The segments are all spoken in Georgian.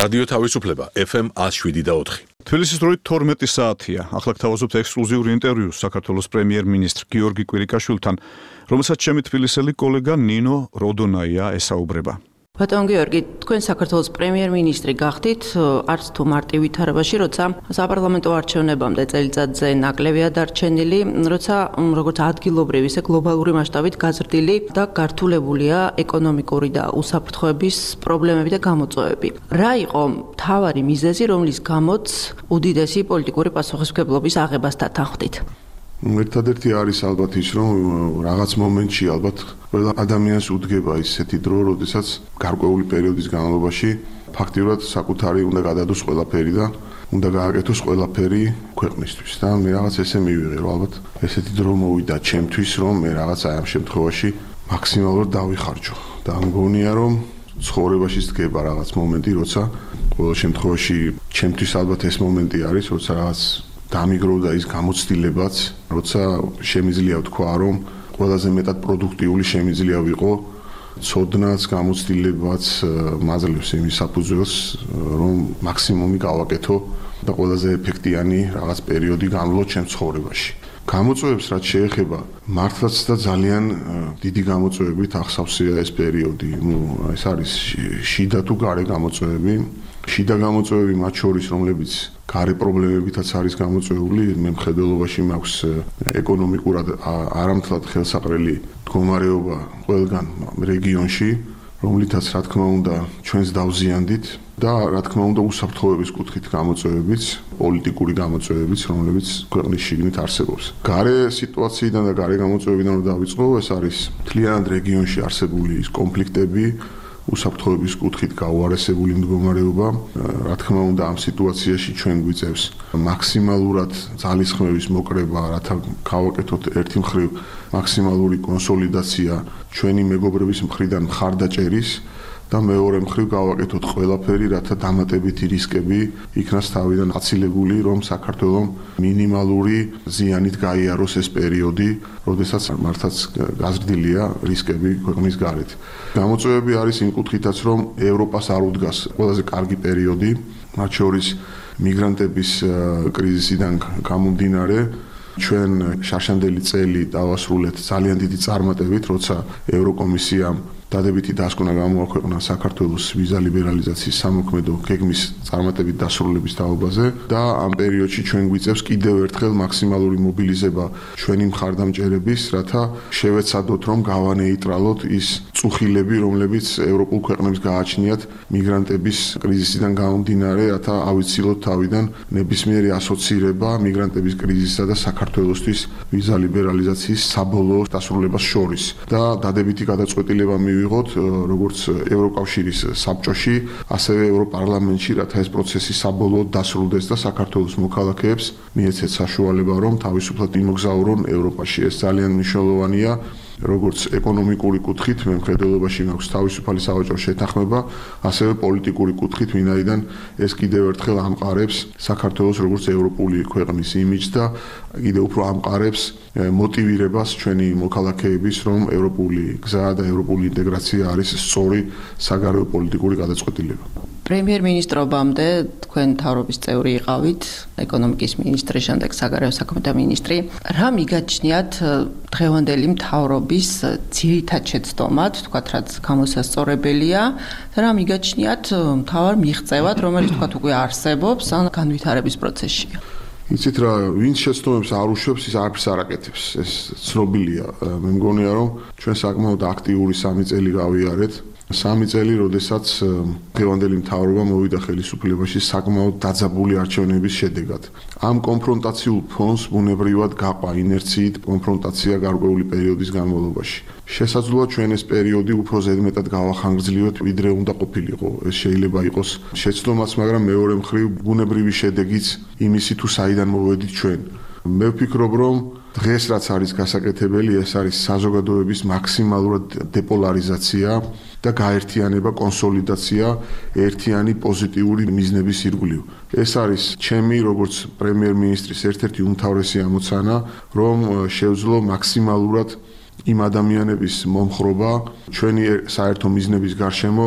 რადიო თავისუფლება FM 107.4. თბილისის დროით 12 საათია. ახლა გთავაზობთ ექსკლუზიურ ინტერვიუს საქართველოს პრემიერ-მინისტრ გიორგი კვირიკაშვილთან, რომელსაც ჩემი თბილისელი კოლეგა ნინო როდონაია ესაუბრება. ბატონ გიორგი, თქვენ საქართველოს პრემიერ-მინისტრი გახდით, არც თუ მარტივ ვითარებაში, როცა საპარლამენტო არჩევნებამდე წელიწადზე ნაკლებია დარჩენილი, როცა როგორც ადგილობრივი, ისე გლობალური მასშტაბით გაზრდილი და გართულებულია ეკონომიკური და უსაფრთხოების პრობლემები და გამოწვევები. რა იყო მთავარი მიზეზი, რომლის გამოც უდიდესი პოლიტიკური პასუხისმგებლობის აღებას დათანხმდით? ერთადერთი არის ალბათ ის, რომ რაღაც მომენტში ალბათ ყველა ადამიანს უდგება ისეთი დრო, როდესაც გარკვეული პერიოდის განმავლობაში ფაქტიურად საკუთარი უნდა გადადოს ყველაფერი და უნდა გააკეთოს ყველაფერი ქვეყნისთვის. და მე რაღაც ესე მივიღე, რომ ალბათ ესეთი დრო მოვიდა ჩემთვის, რომ მე რაღაც აი ამ შემთხვევაში მაქსიმალურად დავიხარჯო. და მგონია, რომ ცხოვრებაში დგება რაღაც მომენტი, როცა ყოველ შემთხვევაში ჩემთვის ალბათ ეს მომენტი არის, როცა რაღაც დამიგროვდა ის გამოცდილებაც, როცა შემიძლია ვთქვა, რომ ყველაზე მეტად პროდუქტიული შემიძლია ვიყო, ცოდნაც, გამოცდილებაც მაძლევს იმის საფუძველს, რომ მაქსიმუმი გავაკეთო და ყველაზე ეფექტიანი რაღაც პერიოდი გამლო ჩემ ცხოვრებაში. გამოწვევებს რაც შეეხება, მართლაც და ძალიან დიდი გამოწვევებით ახსავსია ეს პერიოდი. ეს არის შიდა თუ გარე გამოწვევები. შიდა გამოწვევები მათ შორის, რომლებიც გარე პრობლემებითაც არის გამოწვეული, მე მხედველობაში მაქვს ეკონომიკურად არამთლად ხელსაყრელი მდგომარეობა ყველგან რეგიონში, რომლითაც რა თქმა უნდა ჩვენს დავზიანდით და რა თქმა უნდა უსაფრთხოების კუთხით გამოწვევებიც, პოლიტიკური გამოწვევებიც, რომლებიც ქვეყნის შიგნით არსებობს. გარე სიტუაციიდან და გარე გამოწვევებიდან რომ დავიწყო, ეს არის მთლიანად რეგიონში არსებული ის კონფლიქტები, უსაფრთხოების კუთხით გაუარესებული მდგომარეობა. რა თქმა უნდა ამ სიტუაციაში ჩვენ გვიწევს მაქსიმალურად ძალისხმევის მოკრება, რათა გავაკეთოთ ერთი მხრივ მაქსიმალური კონსოლიდაცია ჩვენი მეგობრების მხრიდან მხარდაჭერის და მეორე მხრივ გავაკეთოთ ყველაფერი, რათა დამატებითი რისკები იქნას თავიდან აცილებული, რომ საქართველოს მინიმალური ზიანით გაიაროს ეს პერიოდი, როდესაც მართლაც გაზრდილია რისკები ქვეყნის გარეთ. გამოწვევები არის იმ კუთხითაც, რომ ევროპას არ უდგას ყველაზე კარგი პერიოდი, მათ შორის მიგრანტების კრიზისიდან გამომდინარე. ჩვენ შარშანდელი წელი დავასრულეთ ძალიან დიდი წარმატებით, როცა ევროკომისიამ დადებითი დასკვნა გამოაქვეყნა საქართველოს ვიზა ლიბერალიზაციის სამოქმედო გეგმის წარმატებით დასრულების თაობაზე და ამ პერიოდში ჩვენ გვიწევს კიდევ ერთხელ მაქსიმალური მობილიზება ჩვენი მხარდამჭერების, რათა შევეცადოთ, რომ გავანეიტრალოთ ის წუხილები, რომლებიც ევროპულ ქვეყნებს გააჩნიათ მიგრანტების კრიზისიდან გამომდინარე, რათა ავიცილოთ თავიდან ნებისმიერი ასოცირება მიგრანტების კრიზისსა და საქართველოსთვის ვიზა ლიბერალიზაციის საბოლოო დასრულებას შორის და დადებითი გადაწყვეტილება ვიღოთ როგორც ევროკავშირის საბჭოში, ასევე ევროპარლამენტში, რათა ეს პროცესი საბოლოოდ დასრულდეს და საქართველოს მოქალაქეებს მიეცეთ საშუალება, რომ თავისუფლად იმოგზაურონ ევროპაში. ეს ძალიან მნიშვნელოვანია, როგორც ეკონომიკური კუთხით, მე მხედველობაში მაქვს თავისუფალი სავაჭრო შეთანხმება, ასევე პოლიტიკური კუთხით, ვინაიდან ეს კიდევ ერთხელ ამყარებს საქართველოს როგორც ევროპული ქვეყნის იმიჯს და კიდევ უფრო ამყარებს მოტივირებას ჩვენი მოქალაქეების, რომ ევროპული გზა და ევროპული ინტეგრაცია არის სწორი საგარეო პოლიტიკური გადაწყვეტილება. პრემიერ-მინისტრობამდე თქვენ მთავრობის წევრი იყავით, ეკონომიკის მინისტრი, შემდეგ საგარეო საქმეთა მინისტრი. რა მიგაჩნიათ დღევანდელი მთავრობის ძირითად შეცდომად, თქვათ, რაც გამოსასწორებელია და რა მიგაჩნიათ მთავარ მიღწევად, რომელიც თქვათ უკვე არსებობს ან განვითარების პროცესშია? იცით რა, ვინც შეცდომებს არ უშვებს, ის არაფერს არ აკეთებს. ეს ცნობილია. მე მგონია, რომ ჩვენ საკმაოდ აქტიური 3 წელი გავიარეთ. 3 წელი, როდესაც დღევანდელი მთავრობა მოვიდა ხელისუფლებაში საკმაოდ დაძაბული არჩევნების შედეგად. ამ კონფრონტაციულ ფონს ბუნებრივად გაყვა ინერციით კონფრონტაცია გარკვეული პერიოდის განმავლობაში. შესაძლოა ჩვენ ეს პერიოდი უფრო ზედმეტად გავახანგრძლივოთ, ვიდრე უნდა ყოფილიყო. ეს შეიძლება იყოს შეცდომაც, მაგრამ მეორე მხრივ ბუნებრივი შედეგიც იმისი თუ საიდან მოვედით ჩვენ. მე ვფიქრობ, რომ დღეს რაც არის გასაკეთებელი, ეს არის საზოგადოების მაქსიმალურად დეპოლარიზაცია და გაერთიანება, კონსოლიდაცია ერთიანი პოზიტიური მიზნების ირგვლივ. ეს არის ჩემი როგორც პრემიერ-მინისტრის ერთ-ერთი უმთავრესი ამოცანა, რომ შევძლო მაქსიმალურად იმ ადამიანების მომხრობა ჩვენი საერთო მიზნების გარშემო,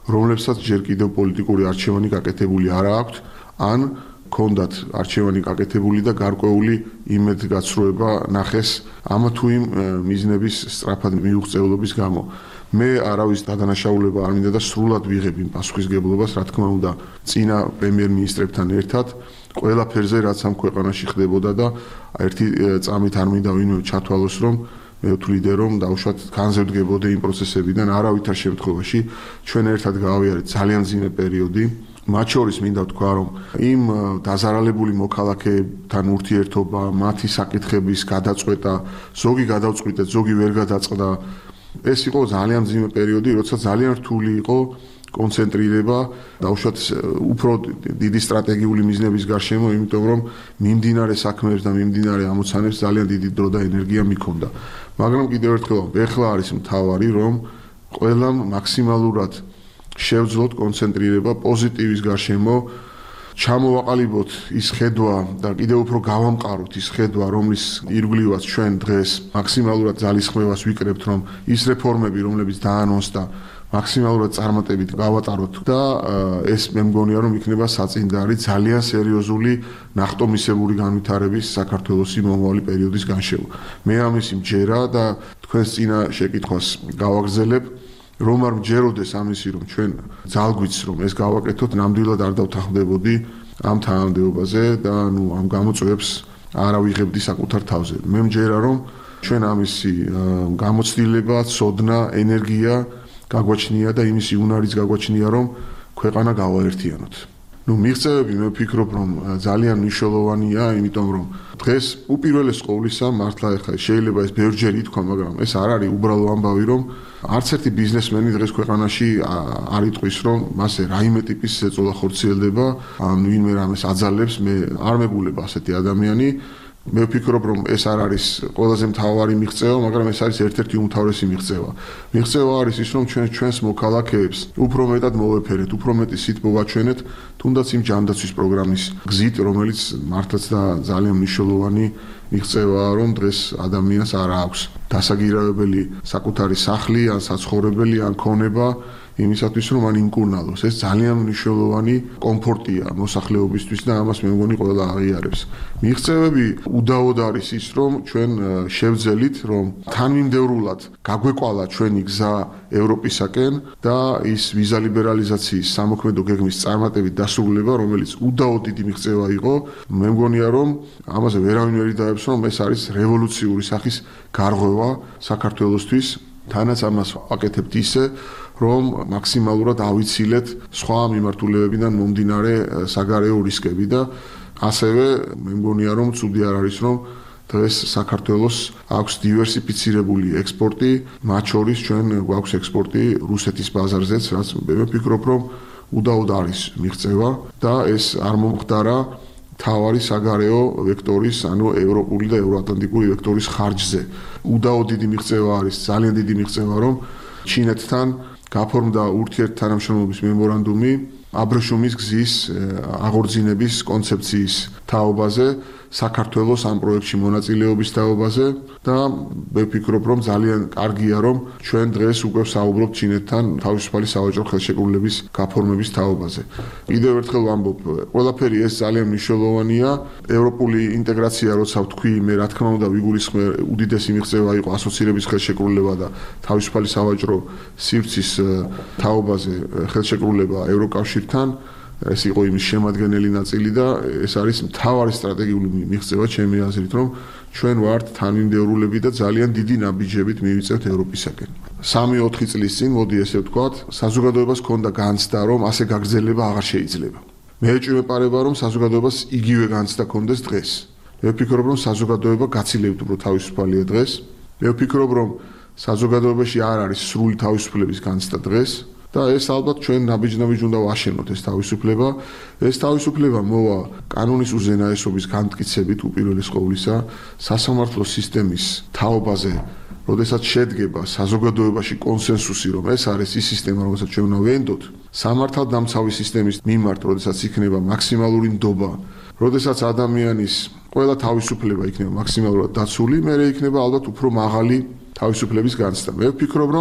რომლებსაც ჯერ კიდევ პოლიტიკური არჩევანი გაკეთებული არ აქვთ, ან ქონდათ არჩევანი გაკეთებული და გარკვეული იმედგაცრუება ნახეს ამა თუ იმ მიზნების სწრაფად მიუღწევლობის გამო. მე არავის დადანაშაულება არ მინდა და სრულად ვიღებ იმ პასუხისგებლობას, რა თქმა უნდა, წინა პრემიერ-მინისტრებთან ერთად ყველაფერზე, რაც ამ ქვეყანაში ხდებოდა და ერთი წამით არ მინდა ვინმე ჩათვალოს, რომ მე ვთვლიდე, რომ დავუშვათ განზევდგებოდა იმ პროცესებიდან, არავითარ შემთხვევაში ჩვენ ერთად გავიარეთ ძალიან მძიმე პერიოდი. მათ შორის მინდა ვთქვა, რომ იმ დაზარალებული მოქალაქეებთან ურთიერთობა, მათი საკითხების გადაწყვეტა, ზოგი გადავწყვიტეთ, ზოგი ვერ გადაწყდა. ეს იყო ძალიან მძიმე პერიოდი, როცა ძალიან რთული იყო კონცენტრირება დავუშვათ უფრო დიდი სტრატეგიული მიზნების გარშემო, იმიტომ რომ მიმდინარე საქმეებს და მიმდინარე ამოცანებს ძალიან დიდი დრო და ენერგია მიქონდა. მაგრამ კიდევ ერთხელ, ეხლა არის მთავარი, რომ ყველამ მაქსიმალურად შევძლოთ კონცენტრირება პოზიტივის გარშემო, ჩამოვაყალიბოთ ის ხედვა და კიდევ უფრო გავამყაროთ ის ხედვა, რომლის ირგვლივაც ჩვენ დღეს მაქსიმალურად ძალისხმევას ვიკრებთ, რომ ის რეფორმები, რომლებიც დაანონსდა, მაქსიმალურად წარმატებით გავატაროთ და ეს მე მგონია, რომ იქნება საწინდარი ძალიან სერიოზული ნახტომისებური განვითარების საქართველოს მომავალი პერიოდის განშევა. მე ამისი მჯერა და თქვენს წინა შეკითხვას გავაგრძელებ. რომ არ მჯეროდეს ამისი, რომ ჩვენ ძალგვიც რომ ეს გავაკეთოთ, ნამდვილად არ დავთანხმდებოდი ამ თანამდებობაზე და ამ გამოწვევებს არ ავიღებდი საკუთარ თავზე. მე მჯერა, რომ ჩვენ ამისი გამოცდილება, ცოდნა, ენერგია გაგვაჩნია და იმისი უნარიც გაგვაჩნია, რომ ქვეყანა გავაერთიანოთ. მიღწევები მე ვფიქრობ, რომ ძალიან მნიშვნელოვანია, იმიტომ რომ დღეს უპირველეს ყოვლისა მართლა ეხლა შეიძლება ეს ბევრჯერ ითქვა, მაგრამ ეს არ არის უბრალო ამბავი, რომ არც ერთი ბიზნესმენი დღეს ქვეყანაში არ იტყვის, რომ მასე რაიმე ტიპის ზეწოლა ხორციელდება, ან ვინმე რამეს აძალებს, მე არ მეგულება ასეთი ადამიანი. მე ვფიქრობ, რომ ეს არ არის ყველაზე მთავარი მიღწევა, მაგრამ ეს არის ერთ-ერთი უმთავრესი მიღწევა. მიღწევა არის ის, რომ ჩვენს მოქალაქეებს უფრო მეტად მოვეფერეთ, უფრო მეტი სიტყვა ვაჩვენეთ, თუნდაც იმ ჯანდაცვის პროგრამის გზით, რომელიც მართლაც და ძალიან მნიშვნელოვანი მიღწევაა, რომ დღეს ადამიანს არ აქვს დასაგირავებელი საკუთარი სახლი, ან საცხოვრებელი, ან ქონება იმისათვის, რომ მან იმკურნალოს. ეს ძალიან მნიშვნელოვანი კომფორტია მოსახლეობისთვის და ამას მე მგონი ყველა აღიარებს. მიღწევები უდაოდ არის ის, რომ ჩვენ შევძელით, რომ თანმიმდევრულად გაგვეყვალა ჩვენი გზა ევროპისაკენ და ის ვიზა ლიბერალიზაციის სამოქმედო გეგმის წარმატებით დასრულება, რომელიც უდაოდ დიდი მიღწევა იყო, მე მგონია, რომ ამაზე ვერავინ ვერ იდაებს, რომ ეს არის რევოლუციური სახის გარღვევა საქართველოსთვის. თანაც ამას ვაკეთებთ ისე, რომ მაქსიმალურად ავიცილეთ სხვა მიმართულებებიდან მომდინარე საგარეო რისკები და ასევე მე მგონია, რომ ცუდი არ არის, რომ დღეს საქართველოს აქვს დივერსიფიცირებული ექსპორტი, მათ შორის ჩვენ გვაქვს ექსპორტი რუსეთის ბაზარზეც, რაც მე ვფიქრობ, რომ უდაოდ არის მიღწევა და ეს არ მომხდარა თავარი საგარეო ვექტორის, ანუ ევროპული და ევროატლანტიკური ვექტორის ხარჯზე. უდაოდ დიდი მიღწევა არის, ძალიან დიდი მიღწევა, რომ ჩინეთთან გაფორმდა ურთიერთთანამშრომლობის მემორანდუმი აბრეშუმის გზის აღორძინების კონცეფციის თაობაზე, საქართველოს ამ პროექტში მონაწილეობის თაობაზე და მე ვფიქრობ, რომ ძალიან კარგია, რომ ჩვენ დღეს უკვე საუბრობთ ჩინეთთან თავისუფალი სავაჭრო ხელშეკრულების გაფორმების თაობაზე. კიდევ ერთხელ ვამბობ, ყველაფერი ეს ძალიან მნიშვნელოვანია. ევროპული ინტეგრაცია, როცა ვთქვი, მე რა თქმა უნდა ვიგულისხმე, უდიდესი მიღწევა იყო ასოცირების ხელშეკრულება და თავისუფალი სავაჭრო სივრცის თაობაზე ხელშეკრულება ევროკავშირთან. ეს იყო იმის შემადგენელი ნაწილი და ეს არის მთავარი სტრატეგიული მიღწევა ჩემი აზრით, რომ ჩვენ ვართ თანმიმდევრულები და ძალიან დიდი ნაბიჯებით მივიწევთ ევროპისაკენ. 3-4 წლის წინ, მოდი ესე ვთქვათ, საზოგადოებას ჰქონდა განცდა, რომ ასე გაგრძელება აღარ შეიძლება. მე ეჭვმეპარება, რომ საზოგადოებას იგივე განცდა ჰქონდეს დღეს. მე ვფიქრობ, რომ საზოგადოება გაცილებთ უფრო თავისუფალია დღეს. მე ვფიქრობ, რომ საზოგადოებაში არ არის სრული თავისუფლების განცდა დღეს. და ეს ალბათ ჩვენ ნაბიჯ-ნაბიჯ უნდა ვაშენოთ ეს თავისუფლება. ეს თავისუფლება მოვა კანონის უზენაესობის განმტკიცებით უპირველეს ყოვლისა, სასამართლო სისტემის თაობაზე, როდესაც შედგება საზოგადოებაში კონსენსუსი, რომ ეს არის ის სისტემა, რომელსაც ჩვენ უნდა ვენდოთ, სამართალდამცავი სისტემის მიმართ, როდესაც იქნება მაქსიმალური ნდობა, როდესაც ადამიანის ყველა თავისუფლება იქნება მაქსიმალურად დაცული, მერე იქნება ალბათ უფრო მაღალი თავისუფლების განცდა. მე ვფიქრობ, რომ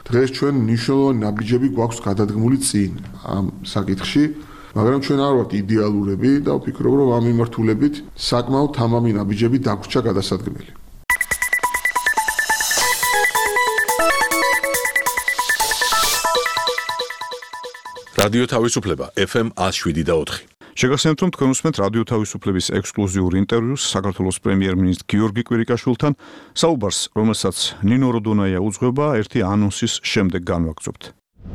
დღეს ჩვენ მნიშვნელოვანი ნაბიჯები გვაქვს გადადგმული წინ ამ საკითხში, მაგრამ ჩვენ არ ვართ იდეალურები და ვფიქრობ, რომ ამ მიმართულებით საკმაოდ თამამი ნაბიჯები დაგვრჩა გადასადგმელი. რადიო თავისუფლება FM 107.4. შეგახსენებთ, რომ თქვენ უსმენთ რადიო თავისუფლების ექსკლუზიურ ინტერვიუს საქართველოს პრემიერ-მინისტრ გიორგი კვირიკაშვილთან, საუბარს, რომელსაც ნინო როდონაია უძღვება, ერთი ანონსის შემდეგ განვაგრძობთ.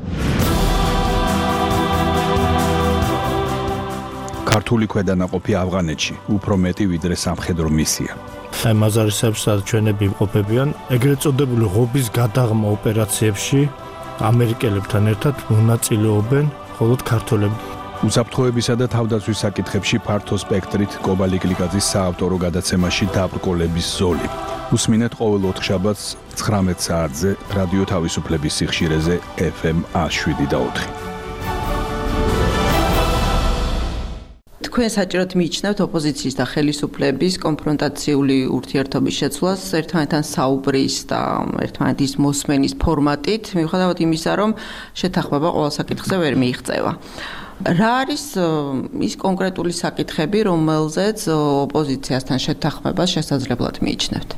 ქართული ქვედანაყოფი ავღანეთში უფრო მეტი ვიდრე სამხედრო მისია. მაზარისეებს ჩვენები იმყოფებიან ეგრეთ წოდებული ღობის გადაღმა ოპერაციებში ამერიკელებთან ერთად მონაწილეობენ მხოლოდ ქართველები. უსაფრთხოებისა და თავდაცვის საკითხებში ფართო სპექტრით კობალი გლიკაძის საავტორო გადაცემაში დაბრკოლების ზოლი. უსმინეთ ყოველ ოთხშაბათს 19 საათზე რადიო თავისუფლების სიხშირეზე FM 107.4. თქვენ საჭიროდ მიიჩნევთ ოპოზიციის და ხელისუფლების კონფრონტაციული ურთიერთობის შეცვლას ერთმანეთთან საუბრის და ერთმანეთის მოსმენის ფორმატით, მიუხედავად იმისა, რომ შეთანხმება ყოველ საკითხზე ვერ მიიღწევა. რა არის ის კონკრეტული საკითხები, რომელზეც ოპოზიციასთან შეთანხმებას შესაძლებლად მიიჩნევთ?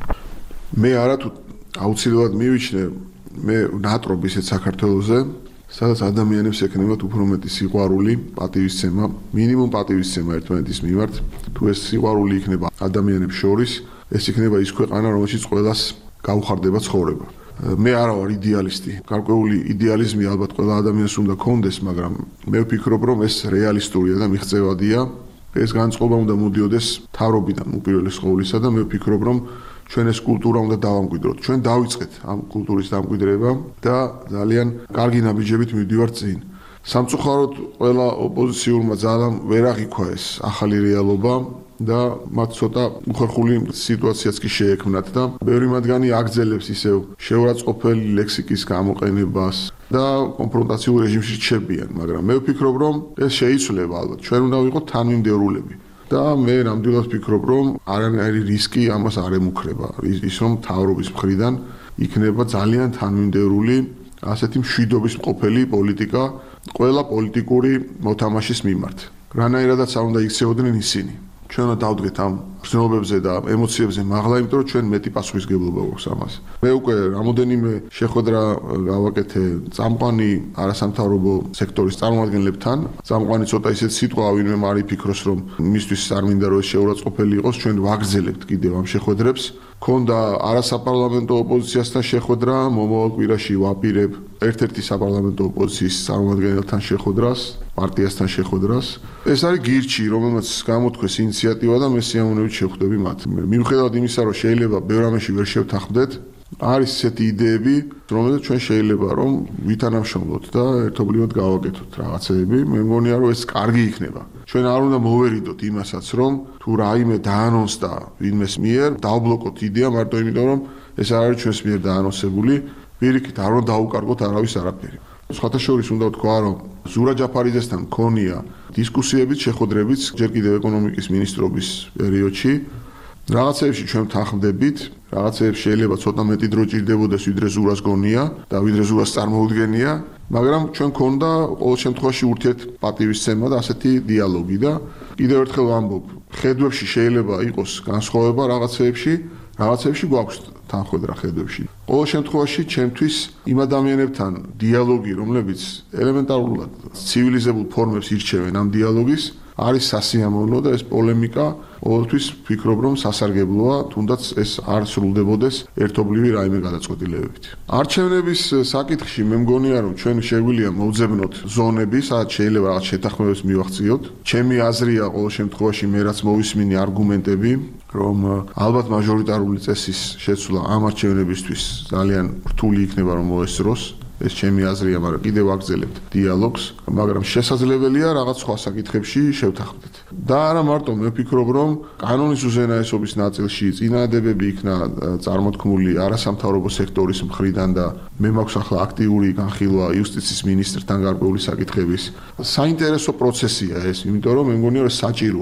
მე არათუ აუცილებლად მივიჩნევ, მე ნატრობ ისეთ საქართველოზე, სადაც ადამიანებს ექნებათ უფრო მეტი სიყვარული, პატივისცემა, მინიმუმ პატივისცემა ერთმანეთის მიმართ. თუ ეს სიყვარული იქნება ადამიანებს შორის, ეს იქნება ის ქვეყანა, რომელშიც ყველას გაუხარდება ცხოვრება. მე არა ვარ იდეალისტი. გარკვეული იდეალიზმი ალბათ ყველა ადამიანს უნდა კონდეს, მაგრამ მე ვფიქრობ, რომ ეს რეალისტურია და მიღწევადია. ეს განწყობა უნდა მოდიოდეს მთავრობიდან უპირველეს ყოვლისა და მე ვფიქრობ, რომ ჩვენ ეს კულტურა უნდა დავამკვიდროთ. ჩვენ დავიწყეთ ამ კულტურის დამკვიდრება და ძალიან კარგი ნაბიჯებით მივდივართ წინ. სამწუხაროდ ყველა ოპოზიციურმა ძალამ ვერ აღიქვა ეს ახალი რეალობა და მათ ცოტა უხერხული სიტუაციაც კი შეექმნათ და ბევრი მათგანი აგრძელებს ისევ შეურაცხყოფელი ლექსიკის გამოყენებას და კონფრონტაციულ რეჟიმში რჩებიან, მაგრამ მე ვფიქრობ, რომ ეს შეიცვლება ალბათ. ჩვენ უნდა ვიყოთ თანმიმდევრულები. და მე ნამდვილად ვფიქრობ, რომ არანაირი რისკი ამას არ ემუქრება. ის რომ მთავრობის მხრიდან იქნება ძალიან თანმიმდევრული ასეთი მშვიდობის მყოფელი პოლიტიკა ყველა პოლიტიკური მოთამაშის მიმართ. რანაირადაც არ უნდა იქცეოდნენ ისინი. ჩვენ უნდა დავდგეთ ამ გრძნობებზე და ემოციებზე მაღლა, იმიტომ რომ ჩვენ მეტი პასუხისგებლობა გვაქვს ამას. მე უკვე რამოდენიმე შეხვედრა გავაკეთე წამყვანი არასამთავრობო სექტორის წარმომადგენლებთან. წამყვანი ცოტა ისეთ სიტყვა, ვინმე არ იფიქროს, რომ მისთვის არ მინდა რომ ეს შეურაცხყოფელი იყოს, ჩვენ ვაგრძელებთ კიდევ ამ შეხვედრებს. ქონდა არასაპარლამენტო ოპოზიციასთან შეხვედრა, მომავალ კვირაში ვაპირებ ერთ-ერთი საპარლამენტო ოპოზიციის წარმომადგენელთან შეხვედრას, პარტიასთან შეხვედრას. ეს არის გირჩი, რომელმაც გამოთქვეს ინიციატივა და მე სიამოვნებით შევხვდები მათ. მიუხედავად იმისა, რომ შეიძლება ბევრ რამეში ვერ შევთანხმდეთ, არის ესეთი იდეები, რომელზეც ჩვენ შეიძლება რომ ვითანამშრომლოთ და ერთობლივად გავაკეთოთ რაღაცები. მე მგონია, რომ ეს კარგი იქნება. ჩვენ არ უნდა მოვერიდოთ იმასაც, რომ თუ რაიმე დაანონსდა ვინმეს მიერ, დავბლოკოთ იდეა მარტო იმიტომ, რომ ეს არ არის ჩვენს მიერ დაანონსებული, პირიქით არ უნდა დაუკარგოთ არავის არაფერი. სხვათა შორის უნდა ვთქვა, რომ ზურა ჯაფარიძესთან მქონია დისკუსიებიც, შეხვედრებიც ჯერ კიდევ ეკონომიკის მინისტრობის პერიოდში. რაღაცეებში ჩვენ ვთანხმდებით, რაღაცეებში შეიძლება ცოტა მეტი დრო ჭირდებოდეს, ვიდრე ზურას გონია და ვიდრე ზურას წარმოუდგენია, მაგრამ ჩვენ ქონდა ყოველ შემთხვევაში ურთიერთპატივისცემა და ასეთი დიალოგი და კიდევ ერთხელ ვამბობ, ხედვებში შეიძლება იყოს განსხვავება რაღაცეებში გვაქვს თანხმდრა ხედვებში. ყოველ შემთხვევაში ჩემთვის იმ ადამიანებთან დიალოგი, რომლებიც ელემენტარულად ცივილიზებულ ფორმებს ირჩევენ ამ დიალოგის, არის სასიამოვნო და ეს პოლემიკა ყოველთვის ვფიქრობ, რომ სასარგებლოა, თუნდაც ეს არ სრულდებოდეს ერთობლივი რაიმე გადაწყვეტილებებით. არჩევნების საკითხში მე მგონია, რომ ჩვენ შეგვიძლია მოვძებნოთ ზონები, სადაც შეიძლება რაღაც შეთანხმებებს მივახციოთ. ჩემი აზრია ყოველ შემთხვევაში მე რაც მოვისმინე არგუმენტები, რომ ალბათ მაჟორიტარული წესის შეცვლა ამ არჩევნებისთვის ძალიან რთული იქნება რომ მოესწროს. ეს ჩემი აზრია, მაგრამ კიდევ ვაგრძელებთ დიალოგს, მაგრამ შესაძლებელია რაღაც სხვა საკითხებში შევთანხმდეთ. და არა მარტო, მე ვფიქრობ, რომ კანონის უზენაესობის ნაწილში წინააღმდეგობები იქნა წარმოთქმული არასამთავრობო სექტორის მხრიდან და მე მაქვს ახლა აქტიური განხილვა იუსტიციის მინისტრთან გარკვეული საკითხების. საინტერესო პროცესია ეს, იმიტომ რომ მე მგონია, რომ საჭიროა.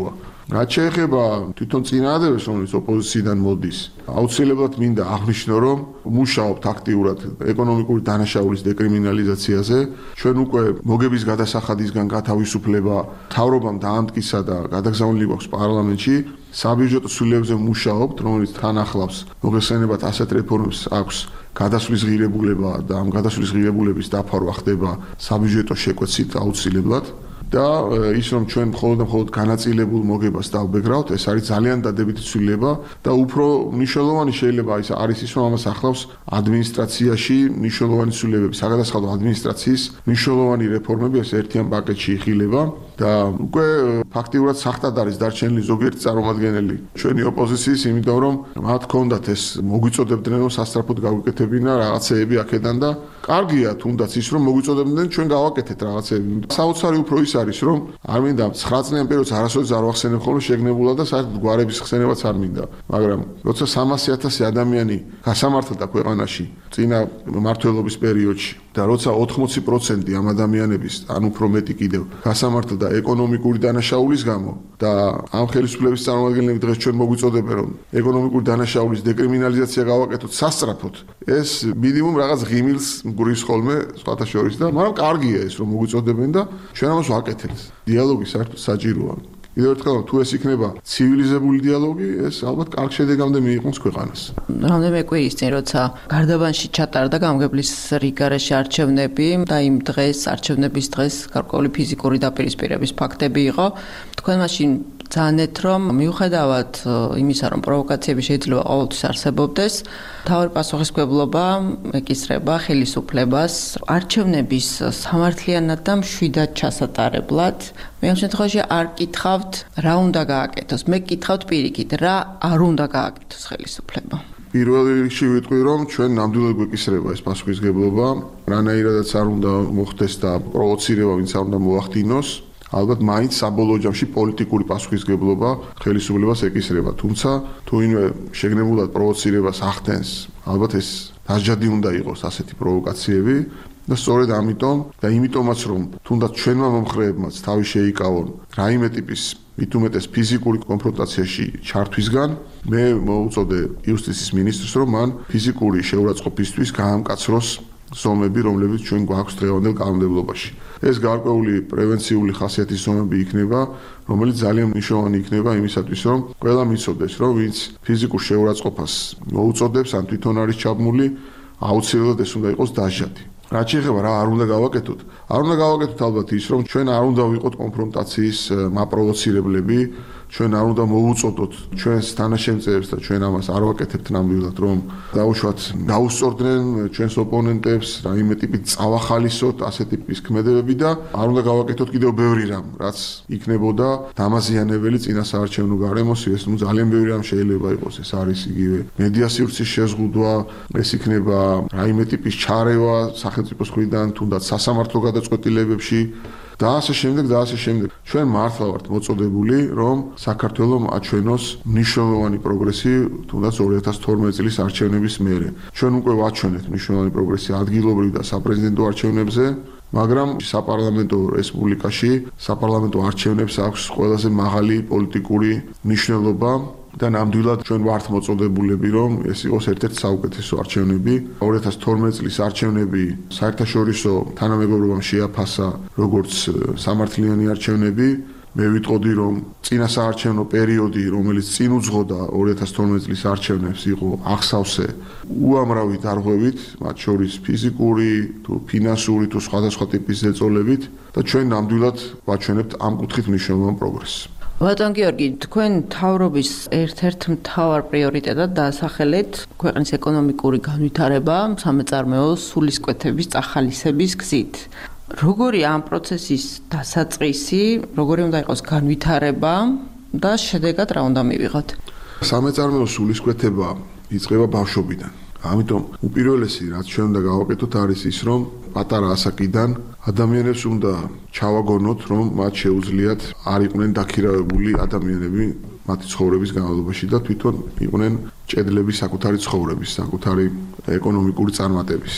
რაც შეეხება თვითონ წინააღმდეგებს, რომელიც ოპოზიციიდან მოდის, აუცილებლად მინდა აღნიშნო, რომ მუშაობთ აქტიურად ეკონომიკური დანაშაულის დეკრიმინალიზაციაზე. ჩვენ უკვე მოგების გადასახადისგან გათავისუფლება მთავრობამ დაამტკიცა და გადაგზავნილი გვაქვს პარლამენტში. საბიუჯეტო ცვლილებებზე მუშაობთ, რომელიც თან ახლავს მოგეხსენებათ ასეთ რეფორმებს აქვს გადასვლის ღირებულება და ამ გადასვლის ღირებულების დაფარვა ხდება საბიუჯეტო შეკვეცით აუცილებლად. და ის რომ ჩვენ მხოლოდ განაწილებულ მოგებას დავბეგრავთ, ეს არის ძალიან დადებითი ცვლილება და უფრო მნიშვნელოვანი შეიძლება არის ის რომ ამას ახლავს ადმინისტრაციაში მნიშვნელოვანი ცვლილებები, საგადასახადო ადმინისტრაციის მნიშვნელოვანი რეფორმები ეს ერთიან პაკეტში იხილება და უკვე ფაქტიურად საერთოდ არის დარჩენილი ზოგიერთი წარმომადგენელი ჩვენი ოპოზიციის, იმიტომ რომ მათ ჰქონდათ ეს მოგვიწოდებდნენ რომ სასწრაფოდ გავიკეთებინა რაღაცეები აქედან და კარგია თუნდაც ის რომ მოგვიწოდებდნენ ჩვენ გავაკეთეთ რაღაცეები. საოცარი უფრო ის არის რომ არ მინდა 9 წლიან პერიოდს არასოდეს არ ვახსენებ ხოლმე შეგნებულად და საერთოდ გვარების ხსენებაც არ მინდა, მაგრამ როცა 300,000 ადამიანი გასამართლდა ქვეყანაში წინა მმართველობის პერიოდში და როცა 80% ამ ადამიანების ან უფრო მეტი კიდევ გასამართლდა ეკონომიკური დანაშაულის გამო და ამ ხელისუფლების წარმომადგენლები დღეს ჩვენ მოგვიწოდებენ რომ ეკონომიკური დანაშაულის დეკრიმინალიზაცია გავაკეთოთ სასწრაფოდ, ეს მინიმუმ რაღაც ღიმილს მგრის ხოლმე სხვათა შორის და მაგრამ კარგია ეს რომ მოგვიწოდებენ და ჩვენ ამას ვაკეთებთ. დიალოგი საერთოდ საჭიროა. კიდევ ერთხელ თუ ეს იქნება ცივილიზებული დიალოგი, ეს ალბათ კარგ შედეგამდე მიიღოს ქვეყანას. რამდენიმე კვირის წინ როცა გარდაბანში ჩატარდა გამგებლის რიგარეში არჩევნები და იმ დღეს არჩევნების დღეს გარკვეული ფიზიკური დაპირისპირების ფაქტები იყო, თქვენ მაშინ ძანეთ რომ მიუხედავად იმისა რომ პროვოკაციები შეიძლება ყოველთვის არსებობდეს, მთავარი პასუხისმგებლობა ეკისრება ხელისუფლებას არჩევნების სამართლიანად და მშვიდად ჩასატარებლად. მე ამ შემთხვევაში არ კითხავთ რა უნდა გააკეთოს, მე კითხავთ პირიქით რა არ უნდა გააკეთოს ხელისუფლება. პირველ რიგში ვიტყვი რომ ჩვენ ნამდვილად გვეკისრება ეს პასუხისმგებლობა, რანაირადაც არ უნდა მოხდეს და პროვოცირება ვინც არ უნდა მოახდინოს. ალბათ მაინც საბოლოო ჯამში პოლიტიკური პასუხისმგებლობა ხელისუფლებას ეკისრება, თუმცა თუ ვინმე შეგნებულად პროვოცირებას ახდენს, ალბათ ეს დასჯადი უნდა იყოს ასეთი პროვოკაციები და სწორედ ამიტომ და იმიტომაც რომ თუნდაც ჩვენმა მომხრეებმაც თავი შეიკავონ რაიმე ტიპის მით უმეტეს ფიზიკური კონფრონტაციაში ჩართვისგან, მე მოუწოდე იუსტიციის მინისტრს რომ მან ფიზიკური შეურაცხყოფისთვის გაამკაცროს ზომები, რომლებიც ჩვენ გვაქვს დღევანდელ კანონმდებლობაში. ეს გარკვეული პრევენციული ხასიათის ზომები იქნება, რომელიც ძალიან მნიშვნელოვანი იქნება იმისათვის, რომ ყველა მიცოდეს, რომ ვინც ფიზიკურ შეურაცხყოფას მოუწოდებს ან თვითონ არის ჩაბმული, აუცილებლად ეს უნდა იყოს დასჯადი. რაც შეეხება რა არ უნდა გავაკეთოთ? არ უნდა გავაკეთოთ ალბათ ის, რომ ჩვენ არ უნდა ვიყოთ კონფრონტაციის მაპროვოცირებლები, ჩვენ არ უნდა მოუწოდოთ ჩვენს თანაშემწეებს და ჩვენ ამას არ ვაკეთებთ ნამდვილად, რომ დაუშვათ დაუსწორდნენ ჩვენს ოპონენტებს, რაიმე ტიპით წავახალისოთ ასეთი ტიპის ქმედებები და არ უნდა გავაკეთოთ კიდევ ბევრი რამ, რაც იქნებოდა დამაზიანებელი წინასაარჩევნო გარემოსი, ეს ძალიან ბევრი რამ შეიძლება იყოს, ეს არის იგივე მედია სივრცის შეზღუდვა, ეს იქნება რაიმე ტიპის ჩარევა სახელმწიფოს მხრიდან, თუნდაც სასამართლო გადაწყვეტილებებში და ასე შემდეგ. ჩვენ მართლა ვართ მოწოდებული, რომ საქართველოს აჩვენოს მნიშვნელოვანი პროგრესი, თუნდაც 2012 წლის არჩევნების მერე. ჩვენ უკვე ვაჩვენეთ მნიშვნელოვანი პროგრესი ადგილობრივ და საპრეზიდენტო არჩევნებზე, მაგრამ საპარლამენტო რესპუბლიკაში საპარლამენტო არჩევნებს აქვს ყველაზე მაღალი პოლიტიკური მნიშვნელობა. და ნამდვილად ჩვენ ვართ მოწოდებულები, რომ ეს იყოს ერთ-ერთი საუკეთესო არჩევნები. 2012 წლის არჩევნები საერთაშორისო თანამეგობრობამ შეაფასა როგორც სამართლიანი არჩევნები. მე ვიტყოდი, რომ წინასაარჩევნო პერიოდი, რომელიც წინ უძღოდა 2012 წლის არჩევნებს, იყო აღსავსე უამრავი დარღვევით, მათ შორის ფიზიკური, თუ ფინანსური, თუ სხვადასხვა ტიპის ზეწოლებით და ჩვენ ნამდვილად ვაჩვენებთ ამ კუთხით მნიშვნელოვან პროგრესს. ბატონ გიორგი, თქვენ მთავრობის ერთ-ერთ მთავარ პრიორიტეტად დაასახელეთ ქვეყნის ეკონომიკური განვითარება, სამეწარმეო სულისკვეთების წახალისების გზით. როგორი ამ პროცესის დასაწყისი, როგორი უნდა იყოს განვითარება და შედეგად რა უნდა მივიღოთ? სამეწარმეო სულისკვეთება იწყება ბავშვობიდან. ამიტომ უპირველესი რაც ჩვენ უნდა გავაკეთოთ არის ის, რომ პატარა ასაკიდან ადამიანებს უნდა ჩავაგონოთ, რომ მათ შეუძლიათ არ იყვნენ დაქირავებული ადამიანები მათი ცხოვრების განმავლობაში და თვითონ იყვნენ ჭედლები საკუთარი ცხოვრების, საკუთარი ეკონომიკური წარმატების.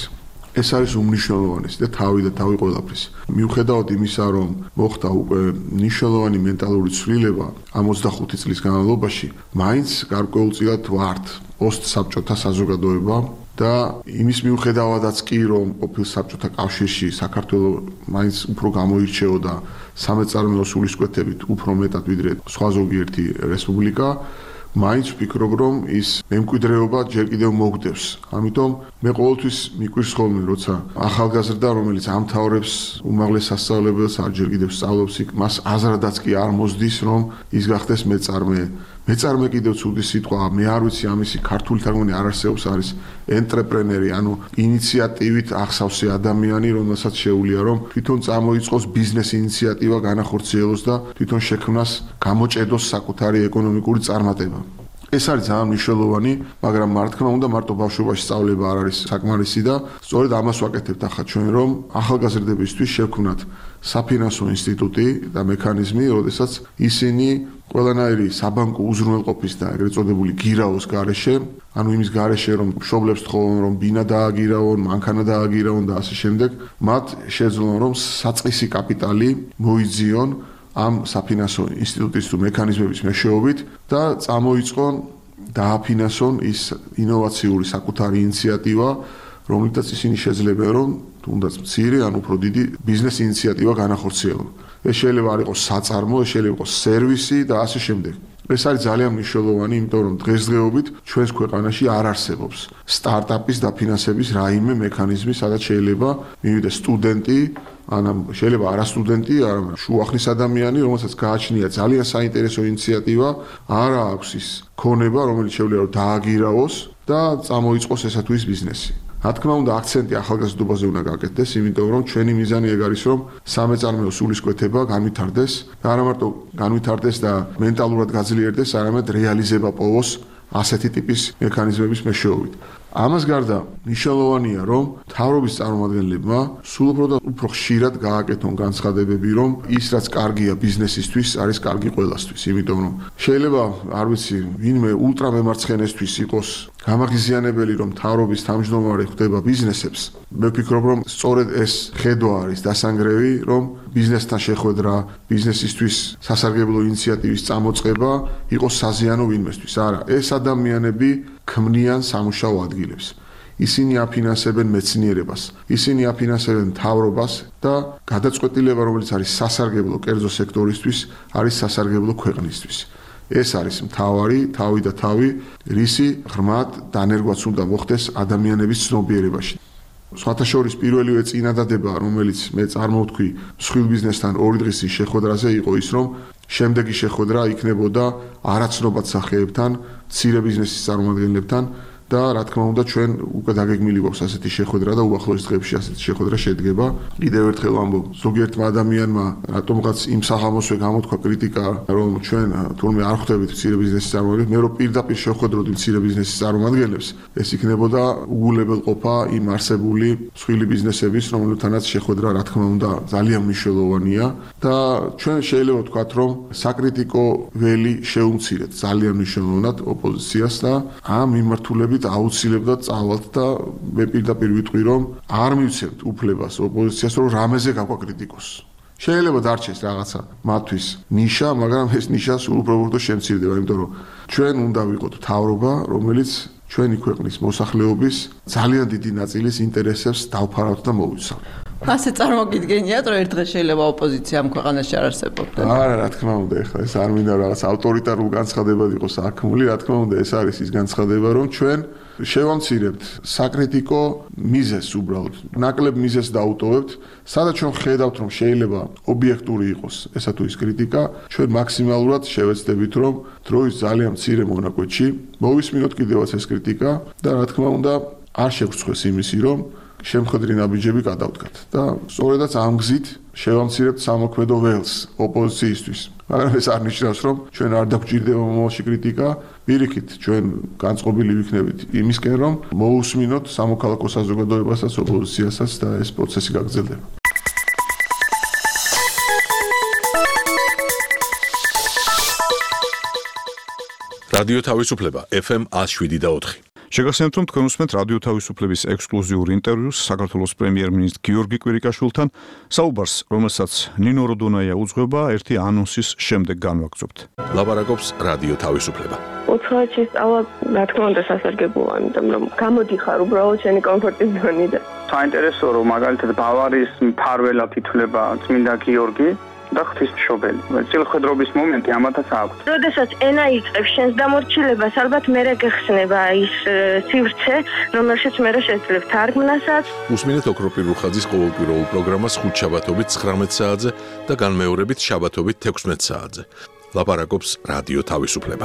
ეს არის უმნიშვნელოვანესი და თავი ყველაფრის. მიუხედავად იმისა, რომ მოხდა უკვე მნიშვნელოვანი მენტალური ცვლილება ამ 25 წლის განმავლობაში, მაინც გარკვეულწილად ვართ პოსტსაბჭოთა საზოგადოება და იმის მიუხედავადაც კი, რომ ყოფილ საბჭოთა კავშირში საქართველო მაინც უფრო გამოირჩეოდა სამეწარმეო სულისკვეთებით უფრო მეტად ვიდრე სხვა ზოგიერთი რესპუბლიკა, მაინც ვფიქრობ, რომ ის მემკვიდრეობა ჯერ კიდევ მოგდევს. ამიტომ მე ყოველთვის მიკვირს ხოლმე, როცა ახალგაზრდა, რომელიც ამთავრებს უმაღლეს სასწავლებელს, არ ჯერ კიდევ სწავლობს იქ, მას აზრადაც კი არ მოსდის, რომ ის გახდეს მეწარმე. მეწარმე კიდევ ცუდი სიტყვა, მე არ ვიცი ამისი ქართული თარგმანი არ არსებობს, არის ენტრეპრენერი, ანუ ინიციატივით ახსავსე ადამიანი, რომელსაც შეუძლია რომ თვითონ წამოიწყოს ბიზნეს ინიციატივა, განახორციელოს და თვითონ შექმნას, გამოჭედოს საკუთარი ეკონომიკური წარმატება. ეს არის ძალიან მნიშვნელოვანი, მაგრამ რა თქმა უნდა, მარტო ბავშვობაში სწავლება არ არის საკმარისი და სწორედ ამას ვაკეთებთ ახლა ჩვენ, რომ ახალგაზრდებისთვის შევქმნათ საფინანსო ინსტიტუტი და მექანიზმი, როდესაც ისინი ყველანაირი საბანკო უზრუნველყოფის და ეგრეთ წოდებული გირაოს გარეშე, ანუ იმის გარეშე, რომ მშობლებს თხოვონ, რომ ბინა დააგირაონ, მანქანა დააგირაონ და ასე შემდეგ, მათ შეძლონ, რომ საწყისი კაპიტალი მოიძიონ ამ საფინანსო ინსტიტუტის თუ მექანიზმების მეშვეობით და წამოიწყონ დააფინანსონ ის ინოვაციური საკუთარი ინიციატივა, რომლითაც ისინი შეძლებენ, რომ თუნდაც მცირე ან უფრო დიდი ბიზნეს ინიციატივა განახორციელონ. ეს შეიძლება არ იყოს საწარმო, ეს შეიძლება იყოს სერვისი და ასე შემდეგ. ეს არის ძალიან მნიშვნელოვანი, იმიტომ რომ დღესდღეობით ჩვენს ქვეყანაში არ არსებობს სტარტაპის დაფინანსების რაიმე მექანიზმი, სადაც შეიძლება მივიდეს სტუდენტი, ან შეიძლება არა სტუდენტი, არამედ შუახნის ადამიანი, რომელსაც გააჩნია ძალიან საინტერესო ინიციატივა, არა აქვს ის ქონება, რომელიც შეუძლია რომ დააგირაოს და წამოიწყოს ესა თუ ის ბიზნესი. რა თქმა უნდა, აქცენტი ახალგაზრდობაზე უნდა გაკეთდეს, იმიტომ რომ ჩვენი მიზანი ეგ არის, რომ სამეწარმეო სულისკვეთება განვითარდეს და არა მარტო განვითარდეს და მენტალურად გაძლიერდეს, არამედ რეალიზება პოვოს ასეთი ტიპის მექანიზმების მეშვეობით. ამას გარდა მნიშვნელოვანია, რომ მთავრობის წარმომადგენლებმა სულ უფრო ხშირად გააკეთონ განცხადებები, რომ ის რაც კარგია ბიზნესისთვის, არის კარგი ყველასთვის, იმიტომ რომ შეიძლება, არ ვიცი, ვინმე ულტრამემარცხენესთვის იყოს გამაღიზიანებელი, რომ მთავრობის თავმჯდომარე ხდება ბიზნესებს. მე ვფიქრობ, რომ სწორედ ეს ხედვა არის დასანგრევი, რომ ბიზნესთან შეხვედრა, ბიზნესისთვის სასარგებლო ინიციატივის წამოწყება იყოს საზიანო ვინმესთვის. არა, ეს ადამიანები ქმნიან სამუშაო ადგილებს. ისინი აფინანსებენ მეცნიერებას, ისინი აფინანსებენ მთავრობას და გადაწყვეტილება, რომელიც არის სასარგებლო კერძო სექტორისთვის, არის სასარგებლო ქვეყნისთვის. ეს არის მთავარი, თავი და თავი, რისი ღრმად დანერგვაც უნდა მოხდეს ადამიანების ცნობიერებაში. სხვათა შორის პირველივე წინადადება, რომელიც მე წარმოვთქვი მსხვილ ბიზნესთან 2 დღის შეხვედრაზე იყო ის, რომ შემდეგი შეხვედრა იქნებოდა არაცნობად სახეებთან, მცირე ბიზნესის წარმომადგენლებთან და რა თქმა უნდა ჩვენ უკვე დაგეგმილი გვაქვს ასეთი შეხვედრა და უახლოეს დღეებში ასეთი შეხვედრა შედგება. კიდევ ერთხელ ვამბობ, ზოგიერთმა ადამიანმა რატომღაც იმ საღამოსვე გამოთქვა კრიტიკა, რომ ჩვენ თურმე არ ხვდებით მცირე ბიზნესის წარმომადგენლებს, მე რომ პირდაპირ შევხვედროდი მცირე ბიზნესის წარმომადგენლებს, ეს იქნებოდა უგულებელყოფა იმ არსებული მსხვილი ბიზნესების, რომელთანაც შეხვედრა რა თქმა უნდა ძალიან მნიშვნელოვანია და ჩვენ შეიძლება ვთქვათ, რომ საკრიტიკო ველი შეუმცირეთ ძალიან მნიშვნელოვნად ოპოზიციას და ამ მიმართულებით აუცილებლად წავალთ და მე პირდაპირ ვიტყვი, რომ არ მივცემთ უფლებას ოპოზიციას, რომ რამეზე გაგვაკრიტიკოს. შეიძლება დარჩეს რაღაცა მათთვის ნიშა, მაგრამ ეს ნიშა სულ უფრო შემცირდება, იმიტომ რომ ჩვენ უნდა ვიყოთ მთავრობა, რომელიც ჩვენი ქვეყნის მოსახლეობის ძალიან დიდი ნაწილის ინტერესებს დავფარავთ და მოვიცავთ. ასე წარმოგიდგენიათ, რომ ერთ დღეს შეიძლება ოპოზიცია ამ ქვეყანაში არ არსებობდეს. არა, რა თქმა უნდა, ეხლა ეს არ მინდა რაღაც ავტორიტარულ განცხადებად იყოს აქმული, რა თქმა უნდა, ეს არის ის განცხადება, რომ ჩვენ შევამცირებთ საკრიტიკო მიზეზს უბრალოდ. ნაკლებ მიზეზს დაუტოვებთ, სადაც ჩვენ ხედავთ, რომ შეიძლება ობიექტური იყოს ესა თუ ის კრიტიკა, ჩვენ მაქსიმალურად შევეცდებით, რომ დროის ძალიან მცირე მონაკვეთში მოვისმინოთ კიდევაც ეს კრიტიკა და რა თქმა უნდა, არ შეგვწყვეს იმისი, რომ შემხედრი ნაბიჯები გადავდგათ და სწორედაც ამ გზით შევამცირებთ სამოქმედო ველს ოპოზიციისთვის. მაგრამ ეს არ ნიშნავს, რომ ჩვენ არ დაგვჭირდება მომავალში კრიტიკა, პირიქით ჩვენ განწყობილი ვიქნებით იმისკენ, რომ მოусმინოთ სამოქალაქო საზოგადოებასაც, ოპოზიციასაც და ეს პროცესი გაგრძელდება. რადიო თავისუფლება FM 107.4 შეგახსენებთ, რომ თქვენ უსმენთ რადიო თავისუფლების ექსკლუზიურ ინტერვიუს საქართველოს პრემიერ-მინისტრ გიორგი კვირიკაშვილთან, საუბარს, რომელსაც ნინო როდონაია უძღვება, ერთი ანონსის შემდეგ განვაგრძობთ. ლაპარაკობს რადიო თავისუფლება. უცხოეთში სწავლა, რა თქმა უნდა, სასარგებლოა, იმიტომ რომ გამოდიხარ უბრალოდ შენი კომფორტის ზონიდან. საინტერესოა, რომ მაგალითად ბავარიის მფარველად ითვლება წმინდა გიორგი და ღვთისმშობელი. წილხვედრობის მომენტი ამათაც აქვს. როდესაც ენა იწყებს შენს დამორჩილებას, ალბათ მერე გეხსნება ის სივრცე, რომელშიც მერე შეძლებ თარგმნასაც. უსმინეთ ოქროპირ რუხაძის ყოველკვირეულ პროგრამას ხუთშაბათობით 19 საათზე და განმეორებით შაბათობით 16 საათზე. ლაპარაკობს რადიო თავისუფლება.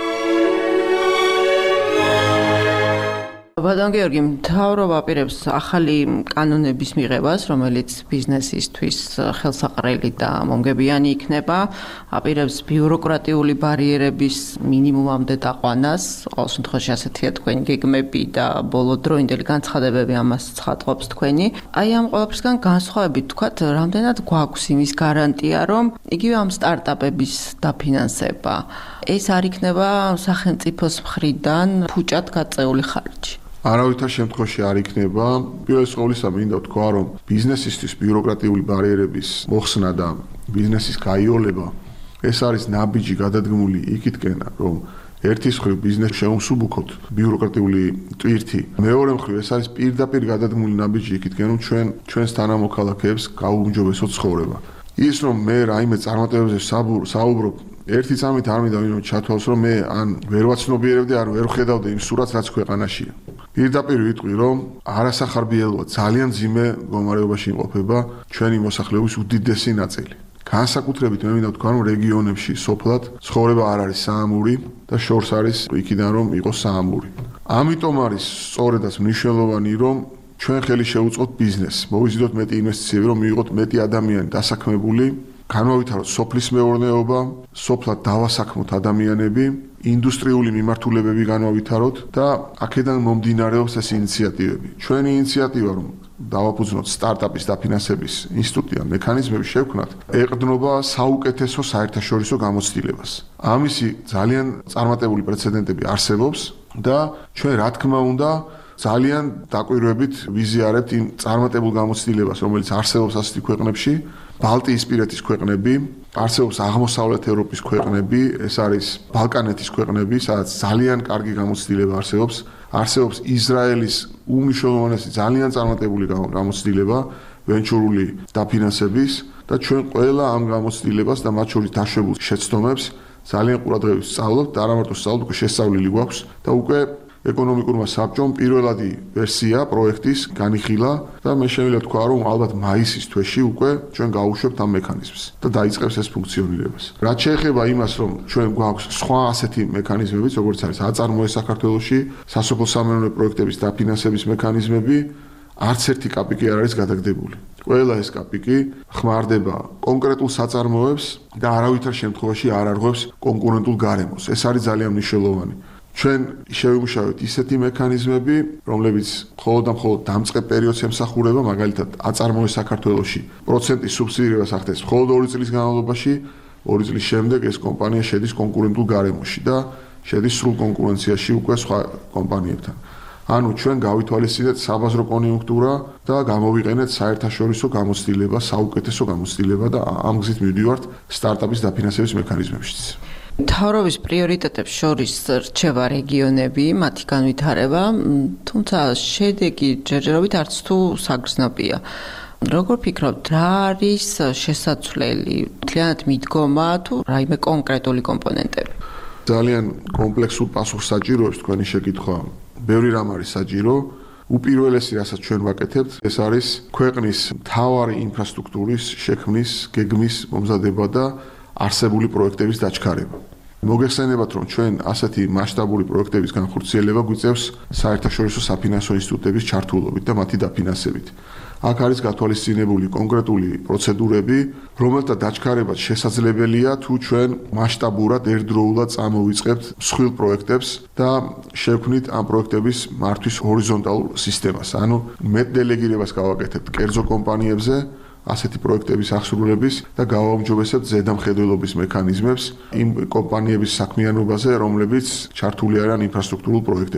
ბატონ გიორგი, მთავრობა აპირებს ახალი კანონების მიღებას, რომელიც ბიზნესისთვის ხელსაყრელი და მომგებიანი იქნება, აპირებს ბიუროკრატიული ბარიერების მინიმუმამდე დაყვანას, ყოველ შემთხვევაში ასეთია თქვენი გეგმები და ბოლოდროინდელი განცხადებები ამას ცხადყოფს თქვენი. აი ამ ყველაფერსგან განსხვავებით თქვათ, რამდენად გვაქვს იმის გარანტია, რომ იგივე ამ სტარტაპების დაფინანსება ეს არ იქნება სახელმწიფოს მხრიდან ფუჭად გაწეული ხარჯი. არავითარ შემთხვევაში არ იქნება. პირველს ყოვლისა მინდა ვთქვა, რომ ბიზნესისთვის ბიუროკრატიული ბარიერების მოხსნა და ბიზნესის გაიოლება ეს არის ნაბიჯი გადადგმული იქითკენ, რომ ერთის მხრივ ბიზნესს შეუმსუბუქოთ ბიუროკრატიული ტვირთი. მეორე მხრივ ეს არის პირდაპირ გადადგმული ნაბიჯი იქითკენ, რომ ჩვენს თანამოქალაქეებს გაუუმჯობესოთ ცხოვრება. ის რომ მე რაიმე წარმატებებზე საუბრობ, ერთი წამით არ მინდა ვინმე ჩათვალოს, რომ მე ან ვერ ვაცნობიერებდი, არ ვერ ვხედავდი იმ სურათს, რაც ქვეყანაშია. პირდაპირ ვიტყვი, რომ არასახარბიელოა ძალიან ძიმე მდგომარეობაში იმყოფება ჩვენი მოსახლეობის უდიდესი ნაწილი. განსაკუთრებით მე მინდა ვთქვა, რომ რეგიონებში სოფლად ცხოვრება არ არის საამური და შორს არის იქიდან რომ იყოს საამური. ამიტომ არის სწორედაც მნიშვნელოვანი, რომ ჩვენ ხელი შევუწყოთ ბიზნესს, მოვიზიდოთ მეტი ინვესტიციები, რომ მივიღოთ მეტი ადამიანი დასაქმებული, განვავითაროთ სოფლის მეურნეობა, სოფლად დავასაქმოთ ადამიანები, ინდუსტრიული მიმართულებები განვავითაროთ და აქედან მომდინარეობს ეს ინიციატივები. ჩვენი ინიციატივა, რომ დავაფუძნოთ სტარტაპის დაფინანსების ინსტიტუტი ან მექანიზმები შევქმნათ, ეყრდნობა საუკეთესო საერთაშორისო გამოცდილებას. ამისი ძალიან წარმატებული პრეცედენტები არსებობს და ჩვენ რა თქმა უნდა ძალიან დაკვირვებით ვიზიარებთ იმ წარმატებულ გამოცდილებას, რომელიც არსებობს ასეთი ქვეყნებში, ბალტიისპირეთის ქვეყნები, არსებობს აღმოსავლეთ ევროპის ქვეყნები, ეს არის ბალკანეთის ქვეყნები, სადაც ძალიან კარგი გამოცდილება არსებობს. არსებობს ისრაელის უმნიშვნელოვანესი ძალიან წარმატებული გამოცდილება ვენჩურული დაფინანსების და ჩვენ ყველა ამ გამოცდილებას და მათ შორის დაშვებულ შეცდომებს ძალიან ყურადღებით ვსწავლობთ და არა მარტო ვსწავლობთ, უკვე შესწავლილი გვაქვს და უკვე ეკონომიკურმა საბჭომ პირველადი ვერსია პროექტის განიხილა და მე შემიძლია თქვა, რომ ალბათ მაისის თვეში უკვე ჩვენ გავუშვებთ ამ მექანიზმს და დაიწყებს ეს ფუნქციონირებას. რაც შეეხება იმას, რომ ჩვენ გვაქვს სხვა ასეთი მექანიზმები, როგორც არის აწარმოე საქართველოში, სასოფლო-სამეურნეო პროექტების დაფინანსების მექანიზმები, არც ერთი კაპიკი არ არის გადაგდებული. ყველა ეს კაპიკი ხმარდება კონკრეტულ საწარმოებს და არავითარ შემთხვევაში არ არღვევს კონკურენტულ გარემოს. ეს არის ძალიან მნიშვნელოვანი. ჩვენ შევიმუშავეთ ისეთი მექანიზმები, რომლებიც მხოლოდ და მხოლოდ დამწყებ პერიოდს ემსახურება, მაგალითად, აწარმოე საქართველოში პროცენტის სუბსიდირებას ახდენს მხოლოდ 2 წლის განმავლობაში, 2 წლის შემდეგ ეს კომპანია შედის კონკურენტულ გარემოში და შედის სრულ კონკურენციაში უკვე სხვა კომპანიებთან. ანუ ჩვენ გავითვალისწინეთ საბაზრო კონიუნქტურა და გამოვიყენეთ საერთაშორისო გამოცდილება, საუკეთესო გამოცდილება და ამ გზით მივდივართ სტარტაპის დაფინანსების მექანიზმებშიც. მთავრობის პრიორიტეტებს შორის რჩება რეგიონები, მათი განვითარება, თუმცა შედეგი ჯერჯერობით არც თუ საგრძნობია. როგორ ფიქრობთ, რა არის შესაძლებელი, მთლიანად მიდგომა თუ რაიმე კონკრეტული კომპონენტები? ძალიან კომპლექსურ პასუხს საჭიროებს თქვენი შეკითხვა. ბევრი რამ არის საჭირო. უპირველესი, რასაც ჩვენ ვაკეთებთ, ეს არის ქვეყნის მთავარი ინფრასტრუქტურის შექმნის, გეგმის მომზადება და არსებული პროექტების დაჩქარება. მოგეხსენებათ, რომ ჩვენ ასეთი მასშტაბური პროექტების განხორციელება გვიწევს საერთაშორისო საფინანსო ინსტიტუტების ჩართულობით და მათი დაფინანსებით. აქ არის გათვალისწინებული კონკრეტული პროცედურები, რომელთა დაჩქარებაც შესაძლებელია თუ ჩვენ მასშტაბურად ერთდროულად წამოვიწყებთ მსხვილ პროექტებს და შევქმნით ამ პროექტების მართვის ჰორიზონტალურ სისტემას. ანუ მეტ დელეგირებას გავაკეთებთ კერძო კომპანიებზე ასეთი პროექტების აღსრულების და გავაუმჯობესებთ ზედამხედველობის მექანიზმებს იმ კომპანიების საქმიანობაზე, რომლებიც ჩართული არიან ინფრასტრუქტურულ პროექტებში.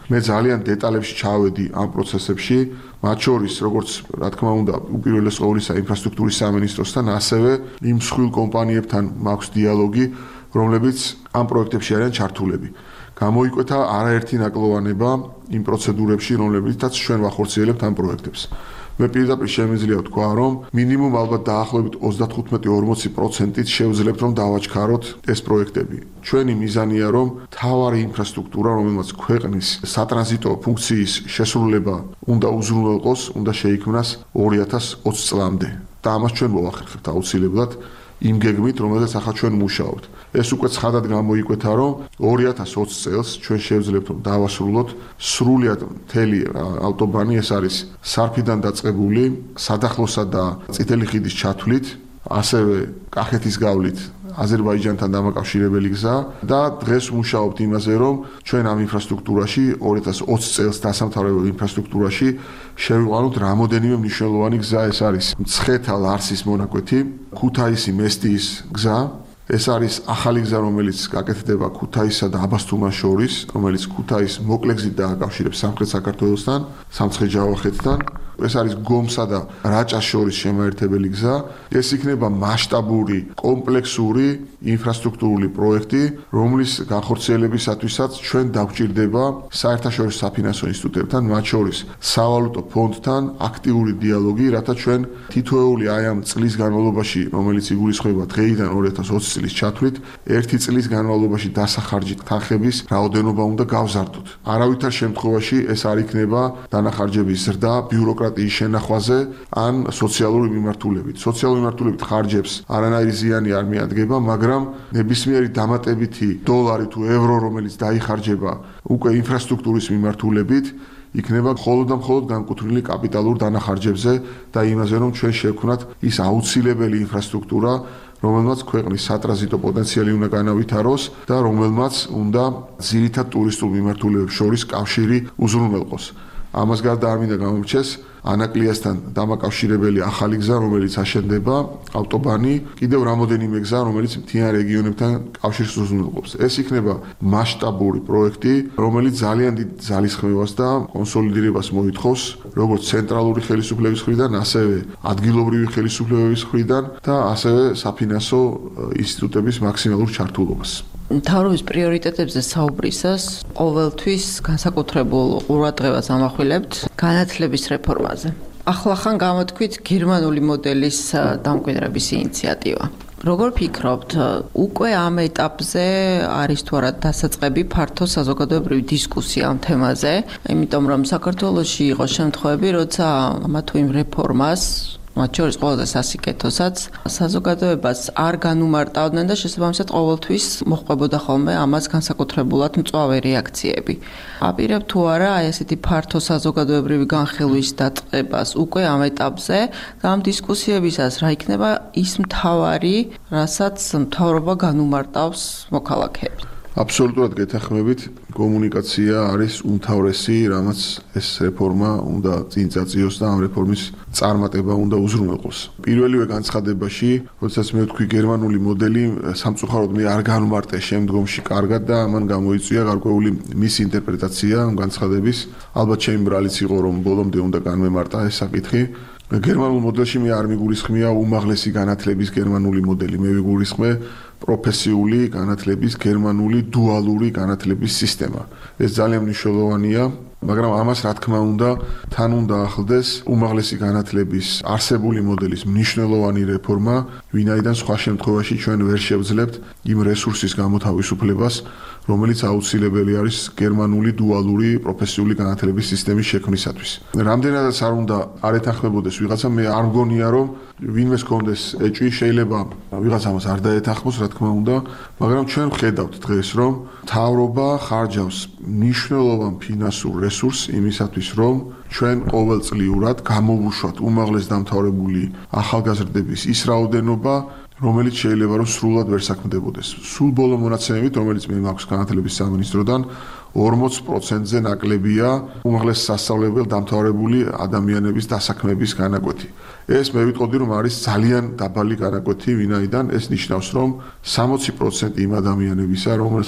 მე ძალიან დეტალებში ჩავედი ამ პროცესებში, მათ შორის როგორც რა თქმა უნდა უპირველეს ყოვლისა ინფრასტრუქტურის სამინისტროსთან, ასევე იმ მსხვილ კომპანიებთან მაქვს დიალოგი, რომლებიც ამ პროექტებში არიან ჩართულები. გამოიკვეთა არაერთი ნაკლოვანება იმ პროცედურებში, რომლებიცაც ჩვენ ვახორციელებთ ამ პროექტებს. მე პირდაპირ შემიძლია ვთქვა, რომ მინიმუმ ალბათ დაახლოებით 35-40%-ით შევძლებთ, რომ დავაჩქაროთ ეს პროექტები. ჩვენი მიზანია, რომ თავარი ინფრასტრუქტურა, რომელმაც ქვეყნის სატრანზიტო ფუნქციის შესრულება უნდა უზრუნველყოს, უნდა შეიქმნას 2020 წლამდე. და ამას ჩვენ მოვახერხებთ აუცილებლად იმ გეგმით, რომელზეც ახლა ჩვენ მუშაობთ. ეს უკვე ცხადად გამოიკვეთა, რომ 2020 წელს ჩვენ შევძლებთ, რომ დავასრულოთ სრულად მთელი ავტობანი, ეს არის სარფიდან დაწყებული, სადახლოსა და წითელი ხიდის ჩათვლით, ასევე კახეთის გავლით აზერბაიჯანთან დამაკავშირებელი გზა და დღეს ვმუშაობთ იმაზე, რომ ჩვენ ამ ინფრასტრუქტურაში 2020 წელს დასამთავრებელ ინფრასტრუქტურაში შევიყვანოთ რამოდენიმე მნიშვნელოვანი გზა, ეს არის მცხეთა-ლარსის მონაკვეთი, ქუთაისი-მესტიის გზა, ეს არის ახალი გზა, რომელიც გაკეთდება ქუთაისსა და აბასთუმანს შორის, რომელიც ქუთაისს მოკლე გზით დააკავშირებს სამხრეთ საქართველოსთან, სამცხე-ჯავახეთთან. ეს არის გომსა და რაჭას შორის შემაერთებელი გზა. ეს იქნება მასშტაბური, კომპლექსური ინფრასტრუქტურული პროექტი, რომლის განხორციელებისათვისაც ჩვენ დაგვჭირდება საერთაშორისო საფინანსო ინსტიტუტებთან, მათ შორის სავალუტო ფონდთან აქტიური დიალოგი, რათა ჩვენ თითოეული აი ამ წლის განმავლობაში, რომელიც იგულისხმება დღეიდან 2020 წლის ჩათვლით, ერთი წლის განმავლობაში დასახარჯით თანხების რაოდენობა უნდა გავზარდოთ. არავითარ შემთხვევაში ეს არ იქნება დანახარჯების ზრდა ბიუროკრატიის შენახვაზე ან სოციალური მიმართულებით. სოციალური მიმართულებით ხარჯებს არანაირი ზიანი არ მიადგება, მაგრამ ნებისმიერი დამატებითი დოლარი თუ ევრო, რომელიც დაიხარჯება უკვე ინფრასტრუქტურის მიმართულებით, იქნება მხოლოდ და მხოლოდ განკუთვნილი კაპიტალურ დანახარჯებზე და იმაზე, რომ ჩვენ შევქმნათ ის აუცილებელი ინფრასტრუქტურა, რომელმაც ქვეყნის სატრანზიტო პოტენციალი უნდა განავითაროს და რომელმაც უნდა ძირითად ტურისტულ მიმართულებებს შორის კავშირი უზრუნველყოს. ამას გარდა არ მინდა გამომრჩეს ანაკლიასთან დამაკავშირებელი ახალი გზა, რომელიც აშენდება, ავტობანი, კიდევ რამოდენიმე გზა, რომელიც მთიან რეგიონებთან კავშირს უზრუნველყოფს. ეს იქნება მასშტაბური პროექტი, რომელიც ძალიან დიდ ძალისხმევას და კონსოლიდირებას მოითხოვს, როგორც ცენტრალური ხელისუფლების მხრიდან, ასევე ადგილობრივი ხელისუფლებების მხრიდან და ასევე საფინანსო ინსტიტუტების მაქსიმალურ ჩართულობას. მთავრობის პრიორიტეტებზე საუბრისას ყოველთვის განსაკუთრებულ ყურადღებას ამახვილებთ განათლების რეფორმაზე. ახლახან გამოთქვით გერმანული მოდელის დამკვიდრების ინიციატივა. როგორ ფიქრობთ, უკვე ამ ეტაპზე არის თუ არა დასაწყები ფართო საზოგადოებრივი დისკუსია ამ თემაზე, იმიტომ რომ საქართველოში იყო შემთხვევები, როცა ამა თუ იმ რეფორმას მათ შორის ყველაზე სასიკეთოსაც საზოგადოებას არ განუმარტავდნენ და შესაბამისად ყოველთვის მოჰყვებოდა ხოლმე ამას განსაკუთრებულად მწვავე რეაქციები. აპირებ თუ არა აი ესეთი ფართო საზოგადოებრივი განხილვის დაწყებას უკვე ამ ეტაპზე და ამ დისკუსიებისას რა იქნება ის მთავარი, რასაც მთავრობა განუმარტავს მოქალაქეებს. აბსოლუტურად გეთანხმებით, კომუნიკაცია არის უმთავრესი, რამაც ეს რეფორმა უნდა წინ წაწიოს და ამ რეფორმის წარმატება უნდა უზრუნველყოს. პირველივე განცხადებაში, როდესაც მე ვთქვი გერმანული მოდელი, სამწუხაროდ მე არ განვმარტე შემდგომში კარგად და ამან გამოიწვია გარკვეული მისინტერპრეტაცია ამ განცხადების. ალბათ ჩემი ბრალიც იყო, რომ ბოლომდე უნდა განვემარტა ეს საკითხი. გერმანულ მოდელში მე არ მიგულისხმია უმაღლესი განათლების გერმანული მოდელი, მე ვიგულისხმე პროფესიული განათლების გერმანული დუალური განათლების სისტემა. ეს ძალიან მნიშვნელოვანია, მაგრამ ამას რა თქმა უნდა თან უნდა ახლდეს უმაღლესი განათლების არსებული მოდელის მნიშვნელოვანი რეფორმა, ვინაიდან სხვა შემთხვევაში ჩვენ ვერ შევძლებთ იმ რესურსის გამოთავისუფლებას, რომელიც აუცილებელი არის გერმანული დუალური პროფესიული განათლების სისტემის შექმნისათვის. რამდენადაც არ უნდა არ ეთანხმებოდეს ვიღაცა, მე არ მგონია რომ ვინმეს კონდეს ეჭვი, შეიძლება ვიღაცა ამას არ დაეთანხმოს, რა თქმა უნდა, მაგრამ ჩვენ ვხედავთ დღეს, რომ მთავრობა ხარჯავს მნიშვნელოვან ფინანსურ რესურსს იმისათვის, რომ ჩვენ ყოველწლიურად გამოვუშვათ უმაღლეს დამთავრებული ახალგაზრდების ის რაოდენობა, რომელიც შეიძლება რომ სრულად ვერ საქმდებოდეს. სულ ბოლო მონაცემებით, რომელიც მე მაქვს განათლების სამინისტროდან, 40%-ზე ნაკლებია უმაღლეს სასწავლებელ დამთავრებული ადამიანების დასაქმების განაკვეთი. ეს მე ვიტყოდი, რომ არის ძალიან დაბალი განაკვეთი, ვინაიდან ეს ნიშნავს, რომ 60% იმ ადამიანებისა, რომელსაც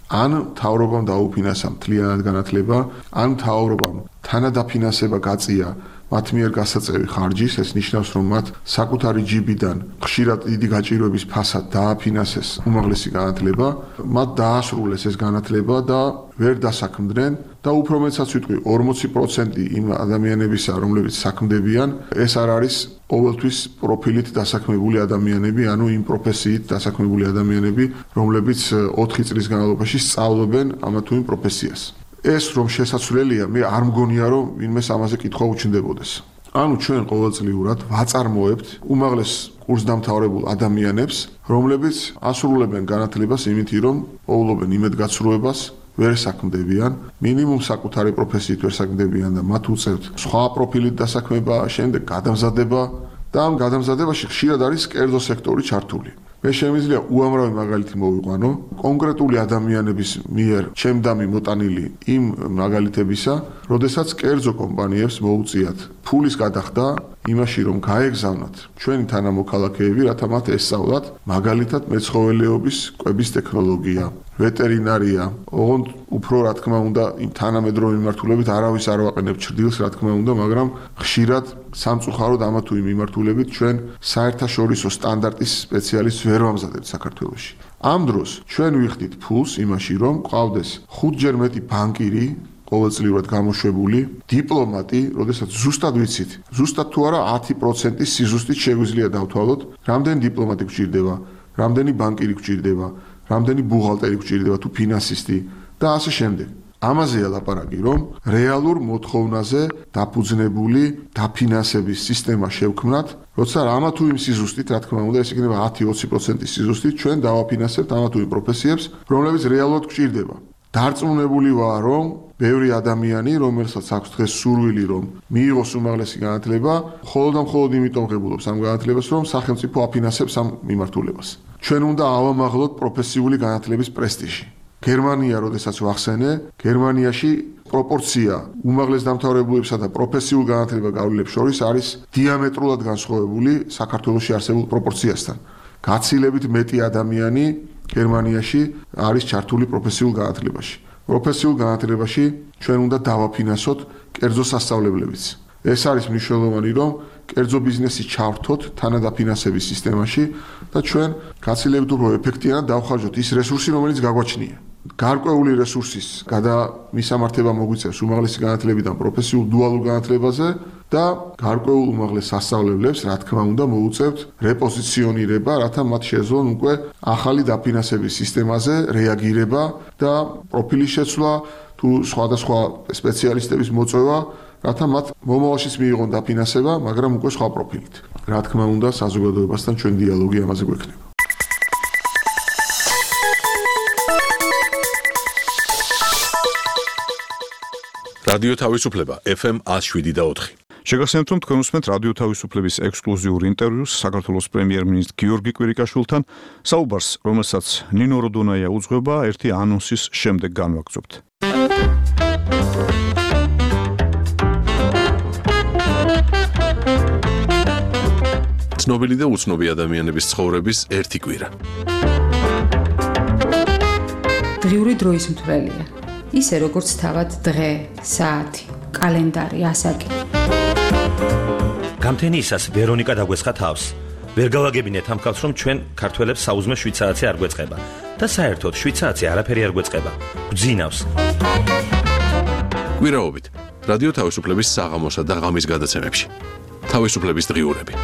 ან მთავრობამ დაუფინანსა მთლიანად განათლება, ან მთავრობამ თანადაფინანსება გაწია მათ მიერ გასაწევი ხარჯის, ეს ნიშნავს, რომ მათ საკუთარი ჯიბიდან ხშირად დიდი გაჭირვების ფასად დააფინანსეს უმაღლესი განათლება, მათ დაასრულეს ეს განათლება და ვერ დასაქმდნენ და უფრო მეცაც ვიტყვი 40% იმ ადამიანებისა, რომლებიც საქმდებიან, ეს არ არის ყოველთვის პროფილით დასაქმებული ადამიანები, ანუ იმ პროფესიით დასაქმებული ადამიანები, რომლებიც 4 წლის განმავლობაში სწავლობენ ამა თუ იმ პროფესიას. ეს რომ შესაძლებელია, მე არ მგონია, რომ ვინმეს ამაზე კითხვა უჩნდებოდეს. ანუ ჩვენ ყოველწლიურად ვაწარმოებთ უმაღლეს კურსდამთავრებულ ადამიანებს, რომლებიც ასრულებენ განათლებას იმითი, რომ პოულობენ იმედგაცრუებას, ვერ საქმდებიან, მინიმუმ საკუთარი პროფესიით ვერ საქმდებიან და მათ უწევთ სხვა პროფილით დასაქმება, შემდეგ გადამზადება და ამ გადამზადებაში ხშირად არის კერძო სექტორი ჩართული. მე შემიძლია უამრავი მაგალითი მოვიყვანო კონკრეტული ადამიანების მიერ ჩემდამი მოტანილი იმ მაგალითებისა, როდესაც კერძო კომპანიებს მოუწიათ ფულის გადახდა იმაში, რომ გაეგზავნათ ჩვენი თანამოქალაქეები, რათა მათ ესწავლათ მაგალითად მეცხოველეობის კვების ტექნოლოგია, ვეტერინარია, ოღონდ უფრო რა თქმა უნდა იმ თანამედროვე მიმართულებით არავის არ ვაყენებ ჩრდილს, რა თქმა უნდა, მაგრამ ხშირად სამწუხაროდ ამა თუ იმ მიმართულებით ჩვენ საერთაშორისო სტანდარტის სპეციალისტს ვერ ვამზადებთ საქართველოში. ამ დროს ჩვენ ვიხდით ფულს იმაში, რომ ყავდეს 5-ჯერ მეტი ბანკირი ყოველწლიურად გამოშვებული, დიპლომატი, როდესაც ზუსტად ვიცით, ზუსტად თუ არა 10% სიზუსტით შეგვიძლია დავთვალოთ, რამდენი დიპლომატი გვჭირდება, რამდენი ბანკირი გვჭირდება, რამდენი ბუღალტერი გვჭირდება თუ ფინანსისტი და ასე შემდეგ. ამაზეა ლაპარაკი, რომ რეალურ მოთხოვნაზე დაფუძნებული დაფინანსების სისტემა შევქმნათ, როცა ამა თუ იმ სიზუსტით, რა თქმა უნდა, ეს იქნება 10-20% სიზუსტით, ჩვენ დავაფინანსებთ ამა თუ იმ პროფესიებს, რომლებიც რეალურად გვჭირდება. დარწმუნებული ვარ, რომ ბევრი ადამიანი, რომელსაც აქვს დღეს სურვილი, რომ მიიღოს უმაღლესი განათლება, მხოლოდ და მხოლოდ იმიტომ ღებულობს ამ განათლებას, რომ სახელმწიფო აფინანსებს ამ მიმართულებას. ჩვენ უნდა ავამაღლოთ პროფესიული განათლების პრესტიჟი. გერმანია, როდესაც ვახსენე, გერმანიაში პროპორცია უმაღლეს დამთავრებულებსა და პროფესიულ განათლება გავლილებს შორის არის დიამეტრულად განსხვავებული საქართველოში არსებულ პროპორციასთან. გაცილებით მეტი ადამიანი გერმანიაში არის ჩართული პროფესიულ განათლებაში. პროფესიულ განათლებაში ჩვენ უნდა დავაფინანსოთ კერძო სასწავლებლებიც. ეს არის მნიშვნელოვანი, რომ კერძო ბიზნესი ჩავრთოთ თანადაფინანსების სისტემაში და ჩვენ გაცილებით უფრო ეფექტიანად დავხარჯოთ ის რესურსი, რომელიც გაგვაჩნია. გარკვეული რესურსის გადამისამართება მოგვიწევს უმაღლესი განათლებიდან პროფესიულ დუალურ განათლებაზე და გარკვეულ უმაღლეს სასწავლებლებს, რა თქმა უნდა, მოუწევთ რეპოზიციონირება, რათა მათ შეეძლონ უკვე ახალი დაფინანსების სისტემაზე რეაგირება და პროფილის შეცვლა თუ სხვადასხვა სპეციალისტების მოწვევა, რათა მათ მომავალშიც მიიღონ დაფინანსება, მაგრამ უკვე სხვა პროფილით. რა თქმა უნდა, საზოგადოებასთან ჩვენ დიალოგი ამაზე გვექნება. რადიო თავისუფლება FM 107.4. შეგახსენებთ, რომ თქვენ უსმენთ რადიო თავისუფლების ექსკლუზიურ ინტერვიუს საქართველოს პრემიერ-მინისტრ გიორგი კვირიკაშვილთან, საუბარს, რომელსაც ნინო როდონაია უძღვება, ერთი ანონსის შემდეგ განვაგრძობთ. ცნობილი და უცნობი ადამიანების ცხოვრების ერთი კვირა. დღიური დროის მთვრელია. ისე როგორც თავად დღე, საათი, კალენდარი, ასაკი. გამთენიისას ვერონიკა დაგვესხა თავს. ვერ გავაგებინეთ ამ ხალხს, რომ ჩვენ ქართველებს საუზმე შვიცარაცი არ გვეწყება და საერთოდ შვიცარაცი არაფერი არ გვეწყება. გვძინავს. კვირაობით რადიო თავისუფლების საღამოსა და ღამის გადაცემებში. თავისუფლების დღიურები.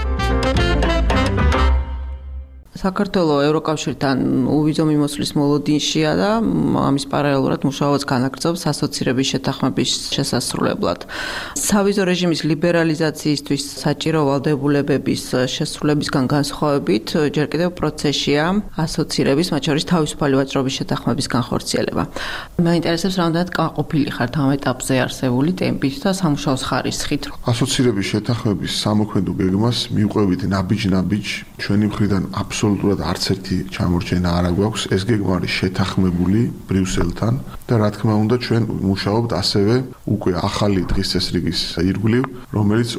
საქართველოს ევროკავშირთან უვიზო მიმოსვლის მოლოდინშია და ამის პარალელურად მუშაობს განაგრძობს ასოცირების შეთანხმების შესასრულებლად. სავიზო რეჟიმის ლიბერალიზაციისთვის საჭირო ვალდებულებების შესრულებისგან განსხვავებით, ჯერ კიდევ პროცესია ასოცირების, მათ შორის თავისუფალი ვაჭრობის შეთანხმების განხორციელება. მაინტერესებს, რამდენად კმაყოფილი ხართ ამ ეტაპზე არსებული ტემპით და სამუშაოს ხარისხით. ასოცირების შეთანხმების სამოქმედო გეგმას მივყვებით ნაბიჯ-ნაბიჯ ჩვენი მხრიდან აბსოლუტურად არც ერთი ჩამორჩენა არ გვაქვს. ეს გეგმა არის შეთანხმებული ბრიუსელთან და რა თქმა უნდა ჩვენ მუშაობთ ასევე უკვე ახალი დღის წესრიგის ირგვლივ, რომელიც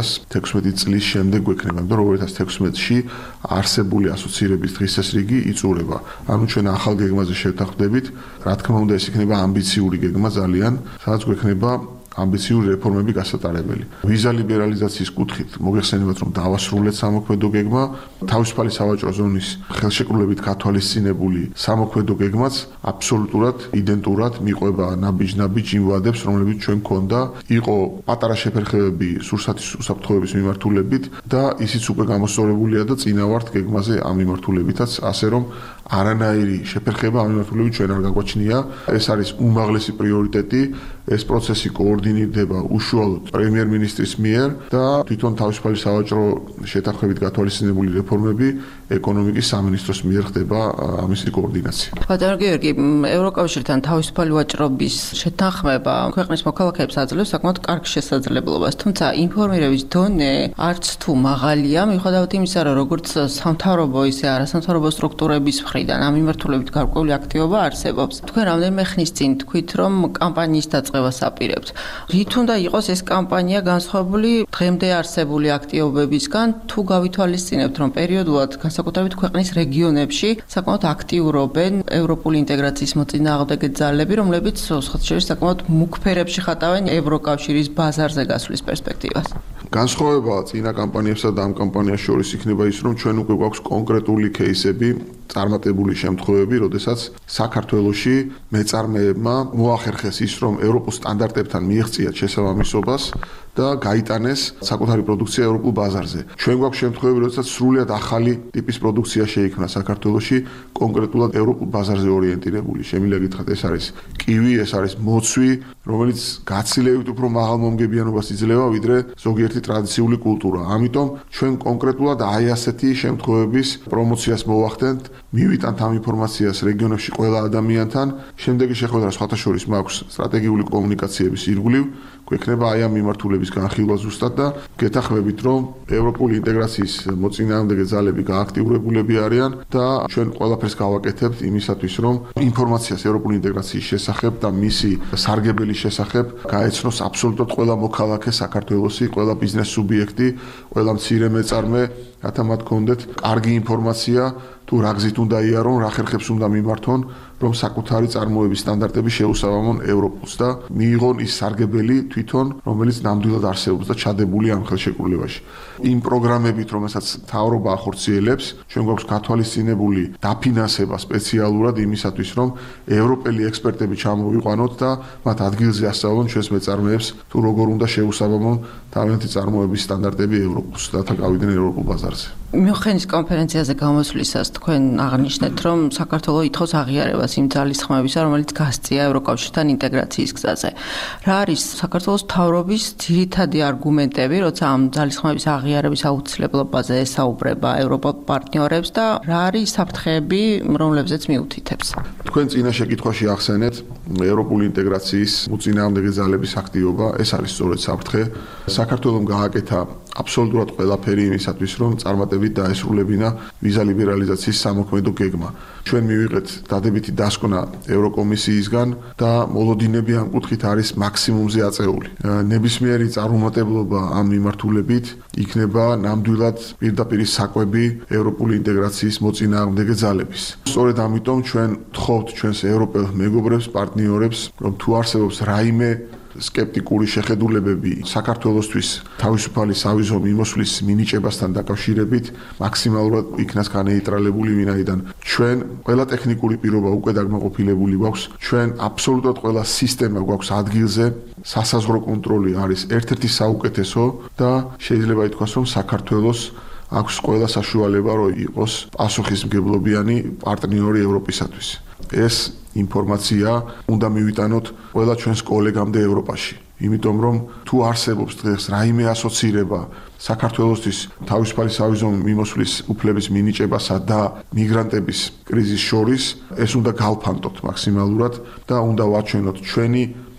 2016 წლის შემდეგ გვექნება, იმიტომ რომ 2016-ში არსებული ასოცირების დღის წესრიგი იწურება. ანუ ჩვენ ახალ გეგმაზე შევთანხმდებით, რა თქმა უნდა ეს იქნება ამბიციური გეგმა ძალიან, სადაც გვექნება ამბიციური რეფორმები გასატარებელი. ვიზა ლიბერალიზაციის კუთხით მოგეხსენებათ, რომ დავასრულეთ სამოქმედო გეგმა, თავისუფალი სავაჭრო ზონის ხელშეკრულებით გათვალისწინებული სამოქმედო გეგმაც აბსოლუტურად იდენტურად მიყვება ნაბიჯ-ნაბიჯ იმ ვადებს, რომლებიც ჩვენ გქონდა, იყო პატარა შეფერხებები სურსათის უსაფრთხოების მიმართულებით და ისიც უკვე გამოსწორებულია და წინავართ გეგმაზე ამ მიმართულებითაც, ასე რომ არანაირი შეფერხება ამ მიმართულებით ჩვენ არ გაგვაჩნია. ეს არის უმაღლესი პრიორიტეტი, ეს პროცესი კოორდინირდება უშუალოდ პრემიერ-მინისტრის მიერ და თვითონ თავისუფალი სავაჭრო შეთანხმებით გათვალისწინებული რეფორმები ეკონომიკის სამინისტროს მიერ ხდება ამისი კოორდინაცია. ბატონო გიორგი, ევროკავშირთან თავისუფალი ვაჭრობის შეთანხმება ქვეყნის მოქალაქეებს აძლევს საკმაოდ კარგ შესაძლებლობას, თუმცა ინფორმირების დონე არც თუ მაღალია, მიუხედავად იმისა, რომ როგორც სამთავრობო, ისე არასამთავრობო სტრუქტურების მხრიდან ამ მიმართულებით გარკვეული აქტივობა არსებობს. თქვენ რამდენიმე ხნის წინ თქვით, რომ კამპანიის დაწყებას აპირებთ. რით უნდა იყოს ეს კამპანია განსხვავებული დღემდე არსებული აქტივობებისგან, თუ გავითვალისწინებთ, რომ პერიოდულად განსაკუთრებით ქვეყნის რეგიონებში საკმაოდ აქტიურობენ ევროპული ინტეგრაციის მოწინააღმდეგე ძალები, რომლებიც სხვა შორის საკმაოდ მუქ ფერებში ხატავენ ევროკავშირის ბაზარზე გასვლის პერსპექტივას. განსხვავება წინა კამპანიებსა და ამ კამპანიას შორის იქნება ის, რომ ჩვენ უკვე გვაქვს კონკრეტული кейსები, წარმატებული შემთხვევები, როდესაც საქართველოში მეწარმეებმა მოახერხეს ის, რომ ევროპულ სტანდარტებთან მიეღწიათ შესაბამისობას და გაიტანეს საკუთარი პროდუქცია ევროპულ ბაზარზე. ჩვენ გვაქვს შემთხვევები, როდესაც სრულიად ახალი ტიპის პროდუქცია შეიქმნა საქართველოში, კონკრეტულად ევროპულ ბაზარზე ორიენტირებული. შემიძლია გითხრათ, ეს არის კივი, ეს არის მოცვი, რომელიც გაცილებით უფრო მაღალ მომგებიანობას იძლევა, ვიდრე ზოგიერთი ტრადიციული კულტურა. ამიტომ ჩვენ კონკრეტულად აი ასეთი შემთხვევების პრომოციას მოვახდენთ, მივიტანთ ამ ინფორმაციას რეგიონებში ყველა ადამიანთან. შემდეგი შეხვედრა სხვათა შორის მაქვს სტრატეგიული კომუნიკაციების ირგვლივ, გვექნება აი ამ მიმართულების განხილვა ზუსტად და გეთანხმებით, რომ ევროპული ინტეგრაციის მოწინააღმდეგე ძალები გააქტიურებულები არიან და ჩვენ ყველაფერს გავაკეთებთ იმისათვის, რომ ინფორმაციას ევროპული ინტეგრაციის შესახებ და მისი სარგებელის შესახებ გაეცნოს აბსოლუტურად ყველა მოქალაქე საქართველოსი, ყველა ბიზნეს სუბიექტი, ყველა მცირე მეწარმე, რათა მათ გქონდეთ კარგი ინფორმაცია თუ რა გზით უნდა იარონ, რა ხერხებს უნდა მიმართონ, რომ საკუთარი წარმოების სტანდარტები შეუსაბამონ ევროპულს და მიიღონ ის სარგებელი თვითონ, რომელიც ნამდვილად არსებობს და ჩადებული ამ ხელშეკრულებაში. იმ პროგრამებით, რომელსაც მთავრობა ახორციელებს, ჩვენ გვაქვს გათვალისწინებული დაფინანსება სპეციალურად იმისათვის, რომ ევროპელი ექსპერტები ჩამოვიყვანოთ და მათ ადგილზე ასწავლონ ჩვენს მეწარმეებს, თუ როგორ უნდა შეუსაბამონ თავიანთი წარმოების სტანდარტები ევროპულს, რათა გავიდნენ ევროპულ ბაზარზე. მიუხედავად კონფერენციაზე გამოსვლისას თქვენ აღნიშნეთ, რომ საქართველოს ითხოვს აღიარებას იმ ძალისხმევისა, რომელიც გასწია ევროკავშირთან ინტეგრაციის გზაზე. რა არის საქართველოს მთავრობის ძირითადი არგუმენტები, როცა ამ ძალისხმევის აღიარების აუცილებლობაზე ესაუბრება ევროპულ პარტნიორებს და რა არის საფრთხეები, რომლებზეც მიუთითებს? თქვენ წინა შეკითხვაში ახსენეთ ევროპული ინტეგრაციის მოწინააღმდეგე ძალების აქტივობა, ეს არის სწორედ საფრთხე. საქართველოს გააკეთა აბსოლუტურად ყველაფერი იმისათვის, რომ წარმატებით დაესრულებინა ვიზა ლიბერალიზაციის სამოქმედო გეგმა. ჩვენ მივიღეთ დადებითი დასკვნა ევროკომისიისგან და მოლოდინები ამ კუთხით არის მაქსიმუმზე აწეული. ნებისმიერი წარუმატებლობა ამ მიმართულებით იქნება ნამდვილად პირდაპირ საკვები ევროპული ინტეგრაციის მოწინააღმდეგე ძალების. სწორედ ამიტომ ჩვენ ვთხოვთ ჩვენს ევროპელ მეგობრებს, პარტნიორებს, რომ თუ არსებობს რაიმე სკეპტიკური შეხედულებები საქართველოსთვის თავისუფალი სავიზო მიმოსვლის მინიჭებასთან დაკავშირებით მაქსიმალურად იქნას განეიტრალებული, ვინაიდან ჩვენ ყველა ტექნიკური პირობა უკვე დაგმაყოფილებული გვაქვს, ჩვენ აბსოლუტურად ყველა სისტემა გვაქვს ადგილზე, სასაზღვრო კონტროლი არის ერთ-ერთი საუკეთესო და შეიძლება ითქვას, რომ საქართველოს აქვს ყველა საშუალება, რომ იყოს პასუხისმგებლობიანი პარტნიორი ევროპისათვის. ეს ინფორმაცია უნდა მივიტანოთ ყველა ჩვენს კოლეგამდე ევროპაში. იმიტომ რომ თუ არსებობს დღეს რაიმე ასოცირება საქართველოსთვის თავისუფალი სავიზო მიმოსვლის უფლების მინიჭებასა და მიგრანტების კრიზისს შორის, ეს უნდა გავფანტოთ მაქსიმალურად და უნდა ვაჩვენოთ ჩვენი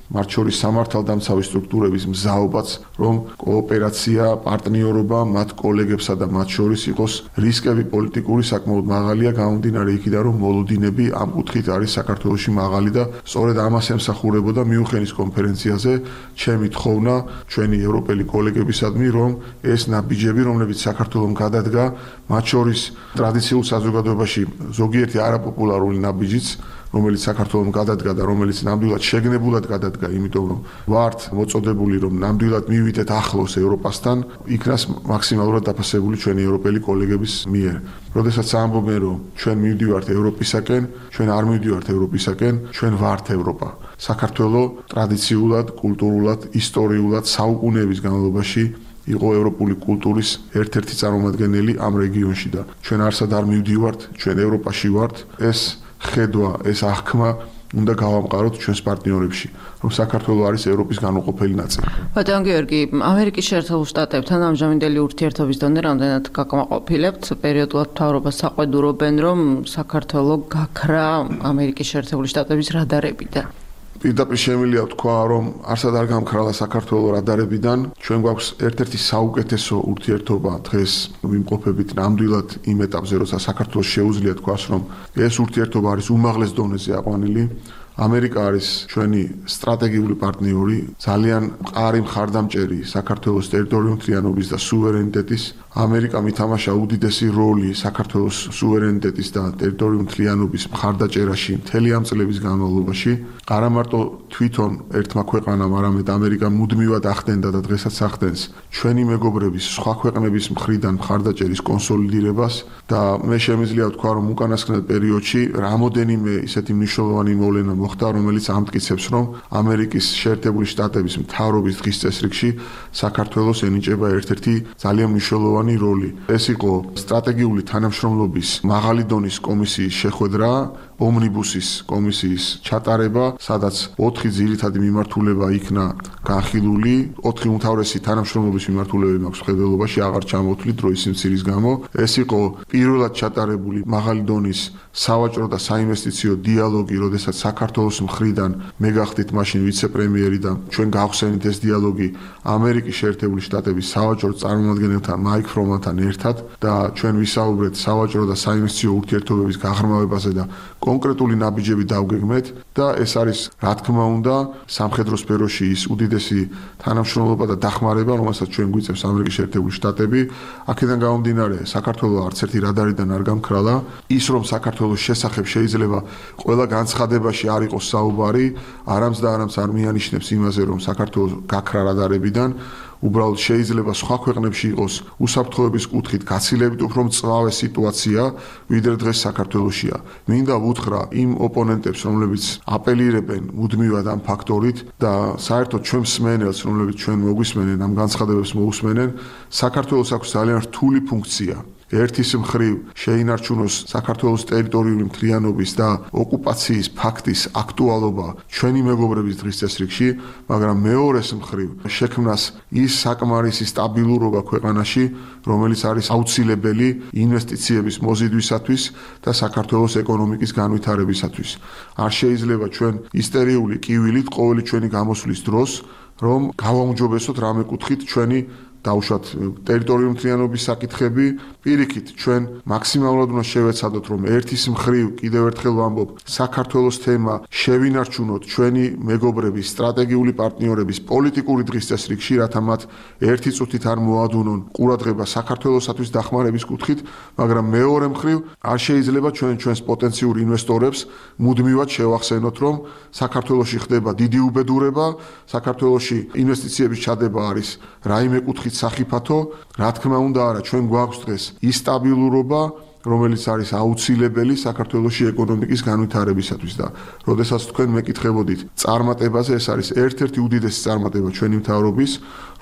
მათ შორის სამართალდამცავი სტრუქტურების მზაობაც, რომ კოოპერაცია, პარტნიორობა მათ კოლეგებსა და მათ შორის იყოს რისკები პოლიტიკური საკმაოდ მაღალია, გამომდინარე იქიდან, რომ მოლოდინები ამ კუთხით არის საქართველოში მაღალი და სწორედ ამას ემსახურებოდა მიუნხენის კონფერენციაზე ჩემი თხოვნა ჩვენი ევროპელი კოლეგებისადმი, რომ ეს ნაბიჯები, რომლებიც საქართველოს გადადგა, მათ შორის ტრადიციულ საზოგადოებაში ზოგიერთი არაპოპულარული ნაბიჯიც, რომელიც საქართველოს გადადგა და რომელიც ნამდვილად შეგნებულად გადადგა, იმიტომ რომ ვართ მოწოდებული, რომ ნამდვილად მივიდეთ ახლოს ევროპასთან, იქნას მაქსიმალურად დაფასებული ჩვენი ევროპელი კოლეგების მიერ. როდესაც ამბობენ, რომ ჩვენ მივდივართ ევროპისაკენ, ჩვენ არ მივდივართ ევროპისაკენ, ჩვენ ვართ ევროპა. საქართველოს ტრადიციულად, კულტურულად, ისტორიულად საუკუნეების განმავლობაში იყო ევროპული კულტურის ერთ-ერთი წარმომადგენელი ამ რეგიონში და ჩვენ არსად არ მივდივართ, ჩვენ ევროპაში ვართ. ეს ხედვა, ეს აღქმა უნდა გავამყაროთ ჩვენს პარტნიორებში, რომ საქართველოს არის ევროპის განუყოფელი ნაწილი. ბატონ გიორგი, ამერიკის შეერთებულ შტატებთან ამჟამინდელი ურთიერთობის დონე რამდენად გაკმაყოფილებთ? პერიოდულად მთავრობას საყვედურობენ, რომ საქართველოს გაქრა ამერიკის შეერთებული შტატების რადარებიდან. პირდაპირ შემიძლია ვთქვა, რომ არსად არ გამქრალა საქართველოს რადარებიდან. ჩვენ გვაქვს ერთ-ერთი საუკეთესო ურთიერთობა დღეს ვიმყოფებით ნამდვილად იმ ეტაპზე, როცა საქართველოს შეუძლია თქვას, რომ ეს ურთიერთობა არის უმაღლეს დონეზე აყვანილი. ამერიკა არის ჩვენი სტრატეგიული პარტნიორი, ძალიან მყარი მხარდამჭერი საქართველოს ტერიტორიუმთლიანობის და სუვერენიტეტის. ამერიკამ ითამაშა უდიდესი როლი საქართველოს სუვერენიტეტის და ტერიტორიუმთლიანობის მხარდაჭერაში მთელი ამ წლების განმავლობაში. არა მარტო თვითონ ერთმა ქვეყანამ, არამედ ამერიკამ მუდმივად ახდენდა და დღესაც ახდენს ჩვენი მეგობრების სხვა ქვეყნების მხრიდან მხარდაჭერის კონსოლიდირებას და მე შემიძლია ვთქვა, რომ უკანასკნელ პერიოდში რამოდენიმე ისეთი მნიშვნელოვანი მოვლენა მოხდა, რომელიც ამტკიცებს, რომ ამერიკის შეერთებული შტატების მთავრობის დღის წესრიგში საქართველოს ენიჭება ერთ-ერთი ძალიან მნიშვნელოვანი როლი. ეს იყო სტრატეგიული თანამშრომლობის მაღალი დონის კომისიის შეხვედრა, ომნიბუსის კომისიის ჩატარება, სადაც 4 ძირითადი მიმართულება იქნა განხილული, 4 უმთავრესი თანამშრომლობის მიმართულებები მაქვს მხედველობაში, აღარ ჩამოვთვლი დროის სიმცირის გამო. ეს იყო პირველად ჩატარებული მაღალი დონის სავაჭრო და საინვესტიციო დიალოგი, როდესაც საქართველოს მხრიდან მე გახდით მაშინ ვიცე-პრემიერი და ჩვენ გავხსენით ეს დიალოგი ამერიკის შეერთებული შტატების სავაჭრო წარმომადგენელთან მაიკ ფრომანთან ერთად და ჩვენ ვისაუბრეთ სავაჭრო და საინვესტიციო ურთიერთობების გაღრმავებაზე და კონკრეტული ნაბიჯები დავგეგმეთ და ეს არის რა თქმა უნდა სამხედრო სფეროში ის უდიდესი თანამშრომლობა და დახმარება, რომელსაც ჩვენ გვიწევს ამერიკის შეერთებული შტატები. აქედან გამომდინარე, საქართველოს არც ერთი რადარიდან არ გამქრალა. ის რომ საქართველოს შესახებ შეიძლება ყველა განცხადებაში არ იყოს საუბარი, არამც და არამც არ მიანიშნებს იმაზე, რომ საქართველოს გაქრა რადარებიდან. უბრალოდ შეიძლება სხვა ქვეყნებში იყოს უსაფრთხოების კუთხით გაცილებით უფრო მწვავე სიტუაცია, ვიდრე დღეს საქართველოშია. მინდა ვუთხრა იმ ოპონენტებს, რომლებიც აპელირებენ მუდმივად ამ ფაქტორით და საერთოდ ჩვენ მსმენელს, რომლებიც ჩვენ მოგვისმენენ, ამ განცხადებებს მოусმენენ, საქართველოს აქვს ძალიან რთული ფუნქცია. ერთის მხრივ შეინარჩუნოს საქართველოს ტერიტორიული მთლიანობის და ოკუპაციის ფაქტის აქტუალობა ჩვენი მეგობრების დღის წესრიგში, მაგრამ მეორეს მხრივ შექმნას ის საკმარისი სტაბილურობა ქვეყანაში, რომელიც არის აუცილებელი ინვესტიციების მოზიდვისათვის და საქართველოს ეკონომიკის განვითარებისათვის. არ შეიძლება ჩვენ ისტერიული კივილით ყოველი ჩვენი გამოსვლის დროს, რომ გავაუმჯობესოთ რამე კუთხით ჩვენი დავუშვათ ტერიტორიული მთლიანობის საკითხები, პირიქით ჩვენ მაქსიმალურად უნდა შევეცადოთ, რომ ერთის მხრივ კიდევ ერთხელ ვამბობ, საქართველოს თემა შევინარჩუნოთ ჩვენი მეგობრების, სტრატეგიული პარტნიორების პოლიტიკური დღის წესრიგში, რათა მათ ერთი წუთით არ მოადუნონ ყურადღება საქართველოსათვის დახმარების კუთხით, მაგრამ მეორე მხრივ არ შეიძლება ჩვენს პოტენციურ ინვესტორებს მუდმივად შევახსენოთ, რომ საქართველოში ხდება დიდი უბედურება, საქართველოში ინვესტიციების ჩადება არის რაიმე კუთხით სახიფათო, რა თქმა უნდა არა, ჩვენ გვაქვს დღეს ის სტაბილურობა, რომელიც არის აუცილებელი საქართველოში ეკონომიკის განვითარებისათვის და როდესაც თქვენ მეკითხებოდით წარმატებაზე, ეს არის ერთ-ერთი უდიდესი წარმატება ჩვენი მთავრობის,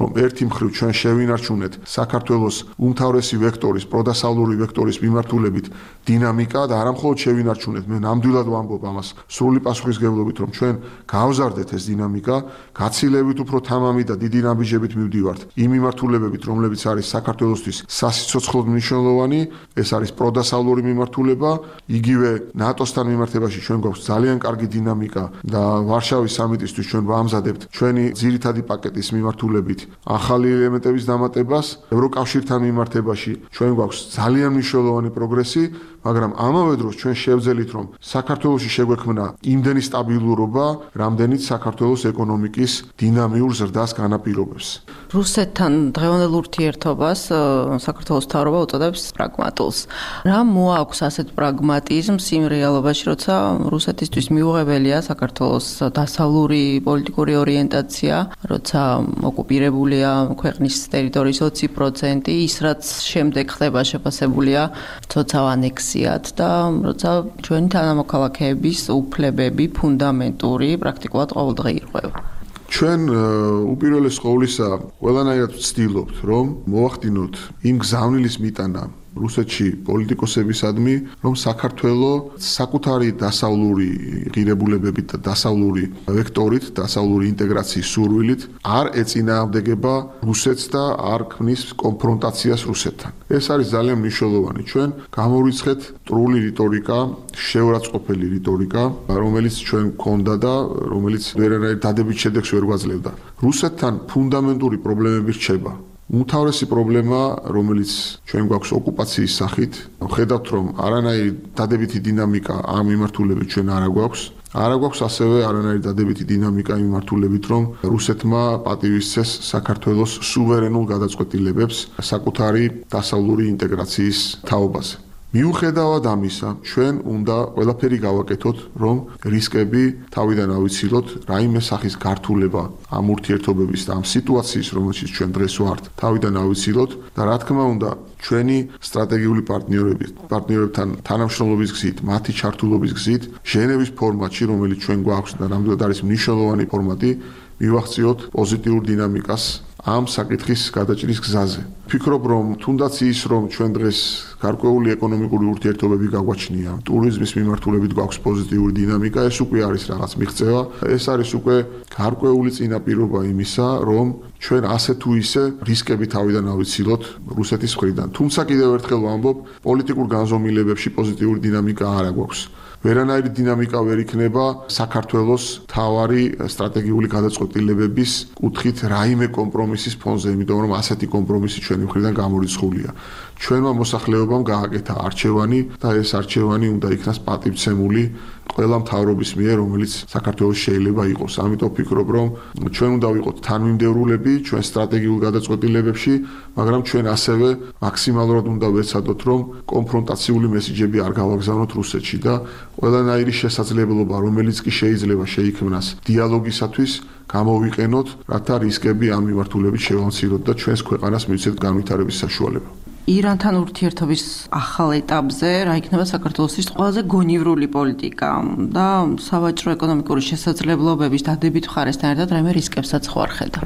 რომ ერთი მხრივ ჩვენ შევინარჩუნეთ საქართველოს უმთავრესი ვექტორის, პროდასავლური ვექტორის მიმართულებით დინამიკა და არა მხოლოდ შევინარჩუნეთ, მე ნამდვილად ვამბობ ამას სრული პასუხისმგებლობით, რომ ჩვენ გავზარდეთ ეს დინამიკა, გაცილებით უფრო თამამი და დიდი ნაბიჯებით მივდივართ იმ მიმართულებებით, რომლებიც არის საქართველოსთვის სასიცოცხლოდ მნიშვნელოვანი, ეს არის პროდასავლური მიმართულება, იგივე ნატოსთან მიმართებაში ჩვენ გვაქვს ძალიან კარგი დინამიკა და ვარშავის სამიტისთვის ჩვენ ვამზადებთ ჩვენი ძირითადი პაკეტის მიმართულებით ახალი ელემენტების დამატებას, ევროკავშირთან მიმართებაში ჩვენ გვაქვს ძალიან მნიშვნელოვანი პროგრესი, მაგრამ ამავე დროს ჩვენ შევძელით, რომ საქართველოში შეგვექმნა იმდენი სტაბილურობა, რამდენიც საქართველოს ეკონომიკის დინამიურ ზრდას განაპირობებს. რუსეთთან დღევანდელ ურთიერთობას საქართველოს მთავრობა უწოდებს პრაგმატულს. რა მოაქვს ასეთ პრაგმატიზმს იმ რეალობაში, როცა რუსეთისთვის მიუღებელია საქართველოს დასავლური პოლიტიკური ორიენტაცია, როცა ოკუპირებულია ქვეყნის ტერიტორიის 20%, ის რაც შემდეგ ხდება შეფასებულია ცოცავ ანექსიად და როცა ჩვენი თანამოქალაქეების უფლებები ფუნდამენტური პრაქტიკულად ყოველდღე ირღვევა. ჩვენ უპირველეს ყოვლისა ყველანაირად ვცდილობთ, რომ მოვახდინოთ იმ გზავნილის მიტანა რუსეთში პოლიტიკოსებისადმი, რომ საქართველო საკუთარი დასავლური ღირებულებებით და დასავლური ვექტორით, დასავლური ინტეგრაციის სურვილით არ ეწინააღმდეგება რუსეთს და არ ქმნის კონფრონტაციას რუსეთთან. ეს არის ძალიან მნიშვნელოვანი. ჩვენ გამოვიცხეთ მტრული რიტორიკა, შეურაცხყოფელი რიტორიკა, რომელიც ჩვენ გქონდა და რომელიც ვერანაირ დადებით შედეგს ვერ გვაძლევდა. რუსეთთან ფუნდამენტური პრობლემები რჩება. უმთავრესი პრობლემა, რომელიც ჩვენ გვაქვს ოკუპაციის სახით, ხედავთ, რომ არანაირი დადებითი დინამიკა ამ მიმართულებით ჩვენ არ გვაქვს ასევე არანაირი დადებითი დინამიკა იმ მიმართულებით, რომ რუსეთმა პატივისცეს საქართველოს სუვერენულ გადაწყვეტილებებს საკუთარი დასავლური ინტეგრაციის თაობაზე. მიუხედავად ამისა, ჩვენ უნდა ყველაფერი გავაკეთოთ, რომ რისკები თავიდან ავიცილოთ, რაიმე სახის გართულება ამ ურთიერთობების და ამ სიტუაციის, რომელშიც ჩვენ დღეს ვართ, თავიდან ავიცილოთ და რა თქმა უნდა, ჩვენი სტრატეგიული პარტნიორებთან თანამშრომლობის გზით, მათი ჩართულობის გზით, ჟენევის ფორმატში, რომელიც ჩვენ გვაქვს და ნამდვილად არის მნიშვნელოვანი ფორმატი, მივახციოთ პოზიტიურ დინამიკას ამ საკითხის გადაჭრის გზაზე. ვფიქრობ, რომ თუნდაც ის, რომ ჩვენ დღეს გარკვეული ეკონომიკური ურთიერთობები გაგვაჩნია, ტურიზმის მიმართულებით გვაქვს პოზიტიური დინამიკა, ეს უკვე არის რაღაც მიღწევა, ეს არის უკვე გარკვეული წინაპირობა იმისა, რომ ჩვენ ასე თუ ისე რისკები თავიდან ავიცილოთ რუსეთის მხრიდან. თუმცა კიდევ ერთხელ ვამბობ, პოლიტიკურ განზომილებებში პოზიტიური დინამიკა არ გვაქვს. ვერანაირი დინამიკა ვერ იქნება საქართველოს თავარი სტრატეგიული გადაწყვეტილებების კუთხით რაიმე კომპრომისის ფონზე, იმიტომ რომ ასეთი კომპრომისი ჩვენი მხრიდან გამორიცხულია. ჩვენმა მოსახლეობამ გააკეთა არჩევანი და ეს არჩევანი უნდა იქნას პატივცემული ყველა მთავრობის მიერ, რომელიც საქართველოს შეიძლება იყოს. ამიტომ ვფიქრობ, რომ ჩვენ უნდა ვიყოთ თანმიმდევრულები ჩვენ სტრატეგიულ გადაწყვეტილებებში, მაგრამ ჩვენ ასევე მაქსიმალურად უნდა ვეცადოთ, რომ კონფრონტაციული მესიჯები არ გავაგზავნოთ რუსეთში და ყველანაირი შესაძლებლობა, რომელიც კი შეიძლება შეიქმნას დიალოგისათვის, გამოვიყენოთ, რათა რისკები ამ მიმართულებით შევამციროთ და ჩვენს ქვეყანას მივცეთ განვითარების საშუალება. ირანთან ურთიერთობის ახალ ეტაპზე რა იქნება საქართველოსთვის ყველაზე გონივრული პოლიტიკა და სავაჭრო ეკონომიკური შესაძლებლობების დადებით მხარესთან ერთად რაიმე რისკებსაც ხო არ ხედავ?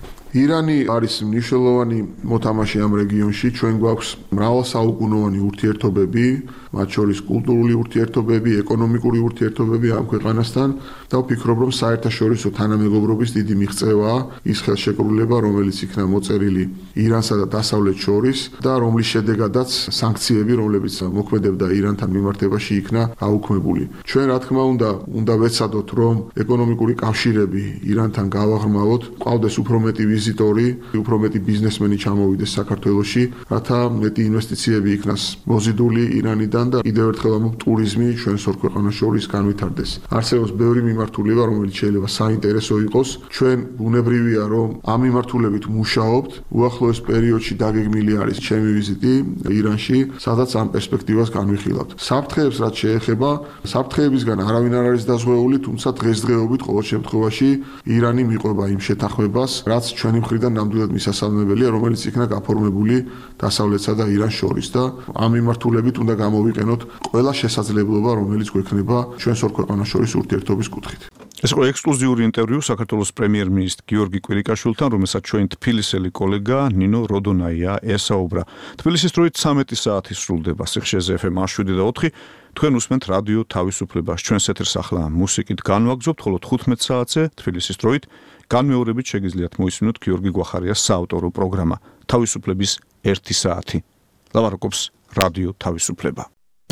ირანი არის მნიშვნელოვანი მოთამაშე ამ რეგიონში, ჩვენ გვაქვს მრავალსაუკუნოვანი ურთიერთობები, მათ შორის კულტურული ურთიერთობები, ეკონომიკური ურთიერთობები ამ ქვეყანასთან და ვფიქრობ, რომ საერთაშორისო თანამეგობრობის დიდი მიღწევაა ის ხელშეკრულება, რომელიც იქნა მოწერილი ირანსა და დასავლეთს შორის და რომლის შედეგადაც სანქციები, რომლებიც მოქმედებდა ირანთან მიმართებაში, იქნა აუქმებული. ჩვენ რა თქმა უნდა ვეცადოთ, რომ ეკონომიკური კავშირები ირანთან გავაღრმავოთ, ყავდეს უფრო მეტი ვიზიტორი, უფრო მეტი ბიზნესმენი ჩამოვიდეს საქართველოში, რათა მეტი ინვესტიციები იქნას მოზიდული ირანიდან და კიდევ ერთხელ ამბობ, ტურიზმი ჩვენს ორ ქვეყანას შორის განვითარდეს. არსებობს ბევრი მიმართულება, რომელიც შეიძლება საინტერესო იყოს. ჩვენ ბუნებრივია, რომ ამ მიმართულებით მუშაობთ. უახლოეს პერიოდში დაგეგმილი არის ჩემი ვიზიტი ირანში, სადაც ამ პერსპექტივას განვიხილავთ. საფრთხეებს რაც შეეხება, საფრთხეებისგან არავინ არ არის დაზღვეული, თუმცა დღესდღეობით ყოველ შემთხვევაში ირანი მიყვება იმ შეთანხმებას, რაც ჩვენი მხრიდან ნამდვილად მისასალმებელია, რომელიც იქნა გაფორმებული დასავლეთსა და ირანს შორის და ამ მიმართულებით უნდა გამოვიყენოთ ყველა შესაძლებლობა, რომელიც გვექნება ჩვენს ორ ქვეყანას შორის ურთიერთობის კუთხით. ეს იყო ექსკლუზიური ინტერვიუ საქართველოს პრემიერ-მინისტრ გიორგი კვირიკაშვილთან, რომელსაც ჩვენ თბილისელი კოლეგა ნინო როდონაია ესაუბრა. თბილისის დროით 13 საათი სრულდება სიხშირეზე FM 7:04. თქვენ უსმენთ რადიო თავისუფლებას. ჩვენს ეთერს ახლა მუსიკით განვაგრძობთ, ხოლო 15 საათზე თბილისის დროით განმეორებით შეგიძლიათ მოისმინოთ გიორგი გვახარიას საავტორო პროგრამა თავისუფლების 1 საათი. ლაპარაკობს რადიო თავისუფლება.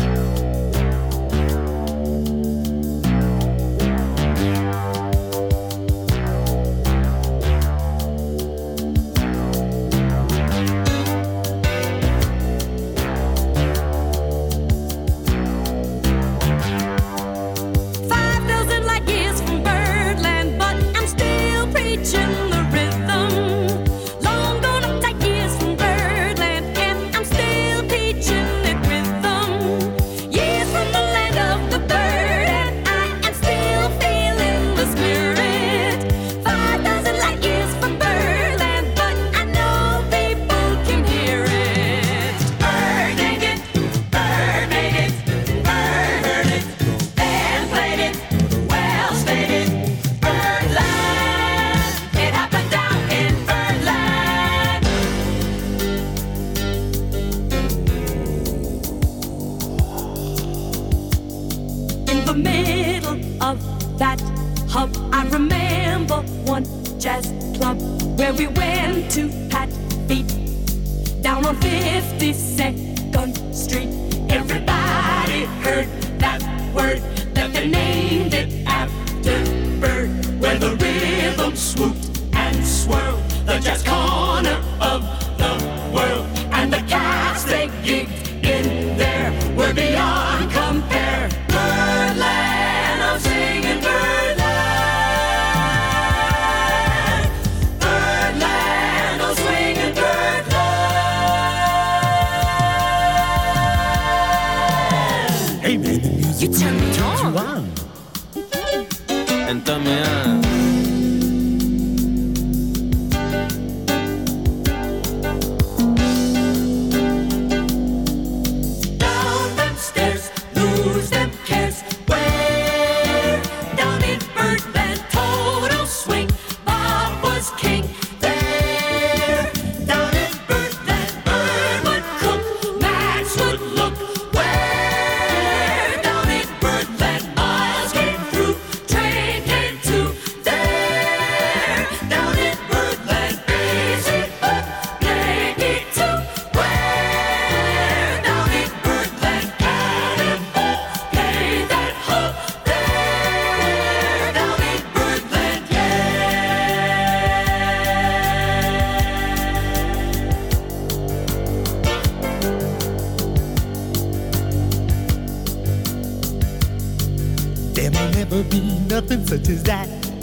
Nothing such as that.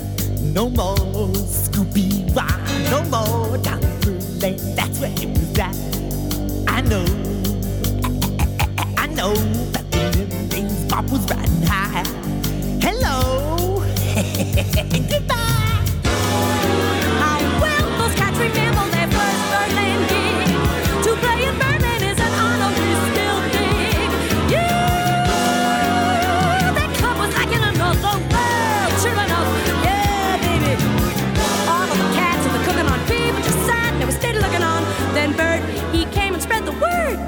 No more Scooby Wah, no more Dapperland. That's where it was at. I know that in them days Bob was riding high. Hello, goodbye. How well those cats remember their first Birdland gig. To play in Birdland is an honor we still dig. That club was like in another world. Sure enough, yeah, baby. All of the cats and the cooking on people just sat and they were steady looking on. Then Bird, he came and spread the word.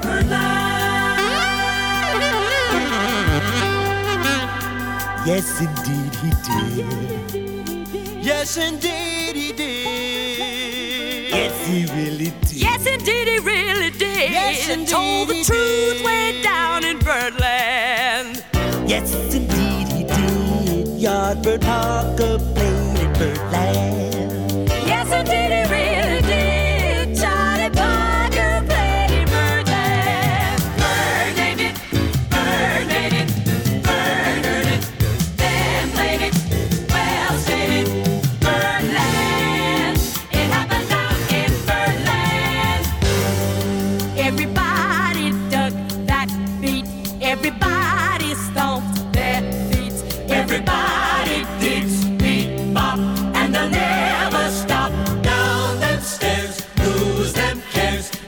Yes, indeed he did. Yes, indeed he did. Yes, he really did. Yes, indeed he really did. Yes, indeed told the he truth did. way down in Birdland. Yes, indeed he did. Yardbird Parker played in Birdland. Yes, indeed he really did. Charlie Parker played in Birdland. Bird named it, Bird made it, Bird heard it, then played it, well stated. Birdland, it happened down in Birdland. Everybody dug that beat. Everybody stomped their feet. Everybody did beat bop, and they'll never stop. Down them stairs, lose them cares.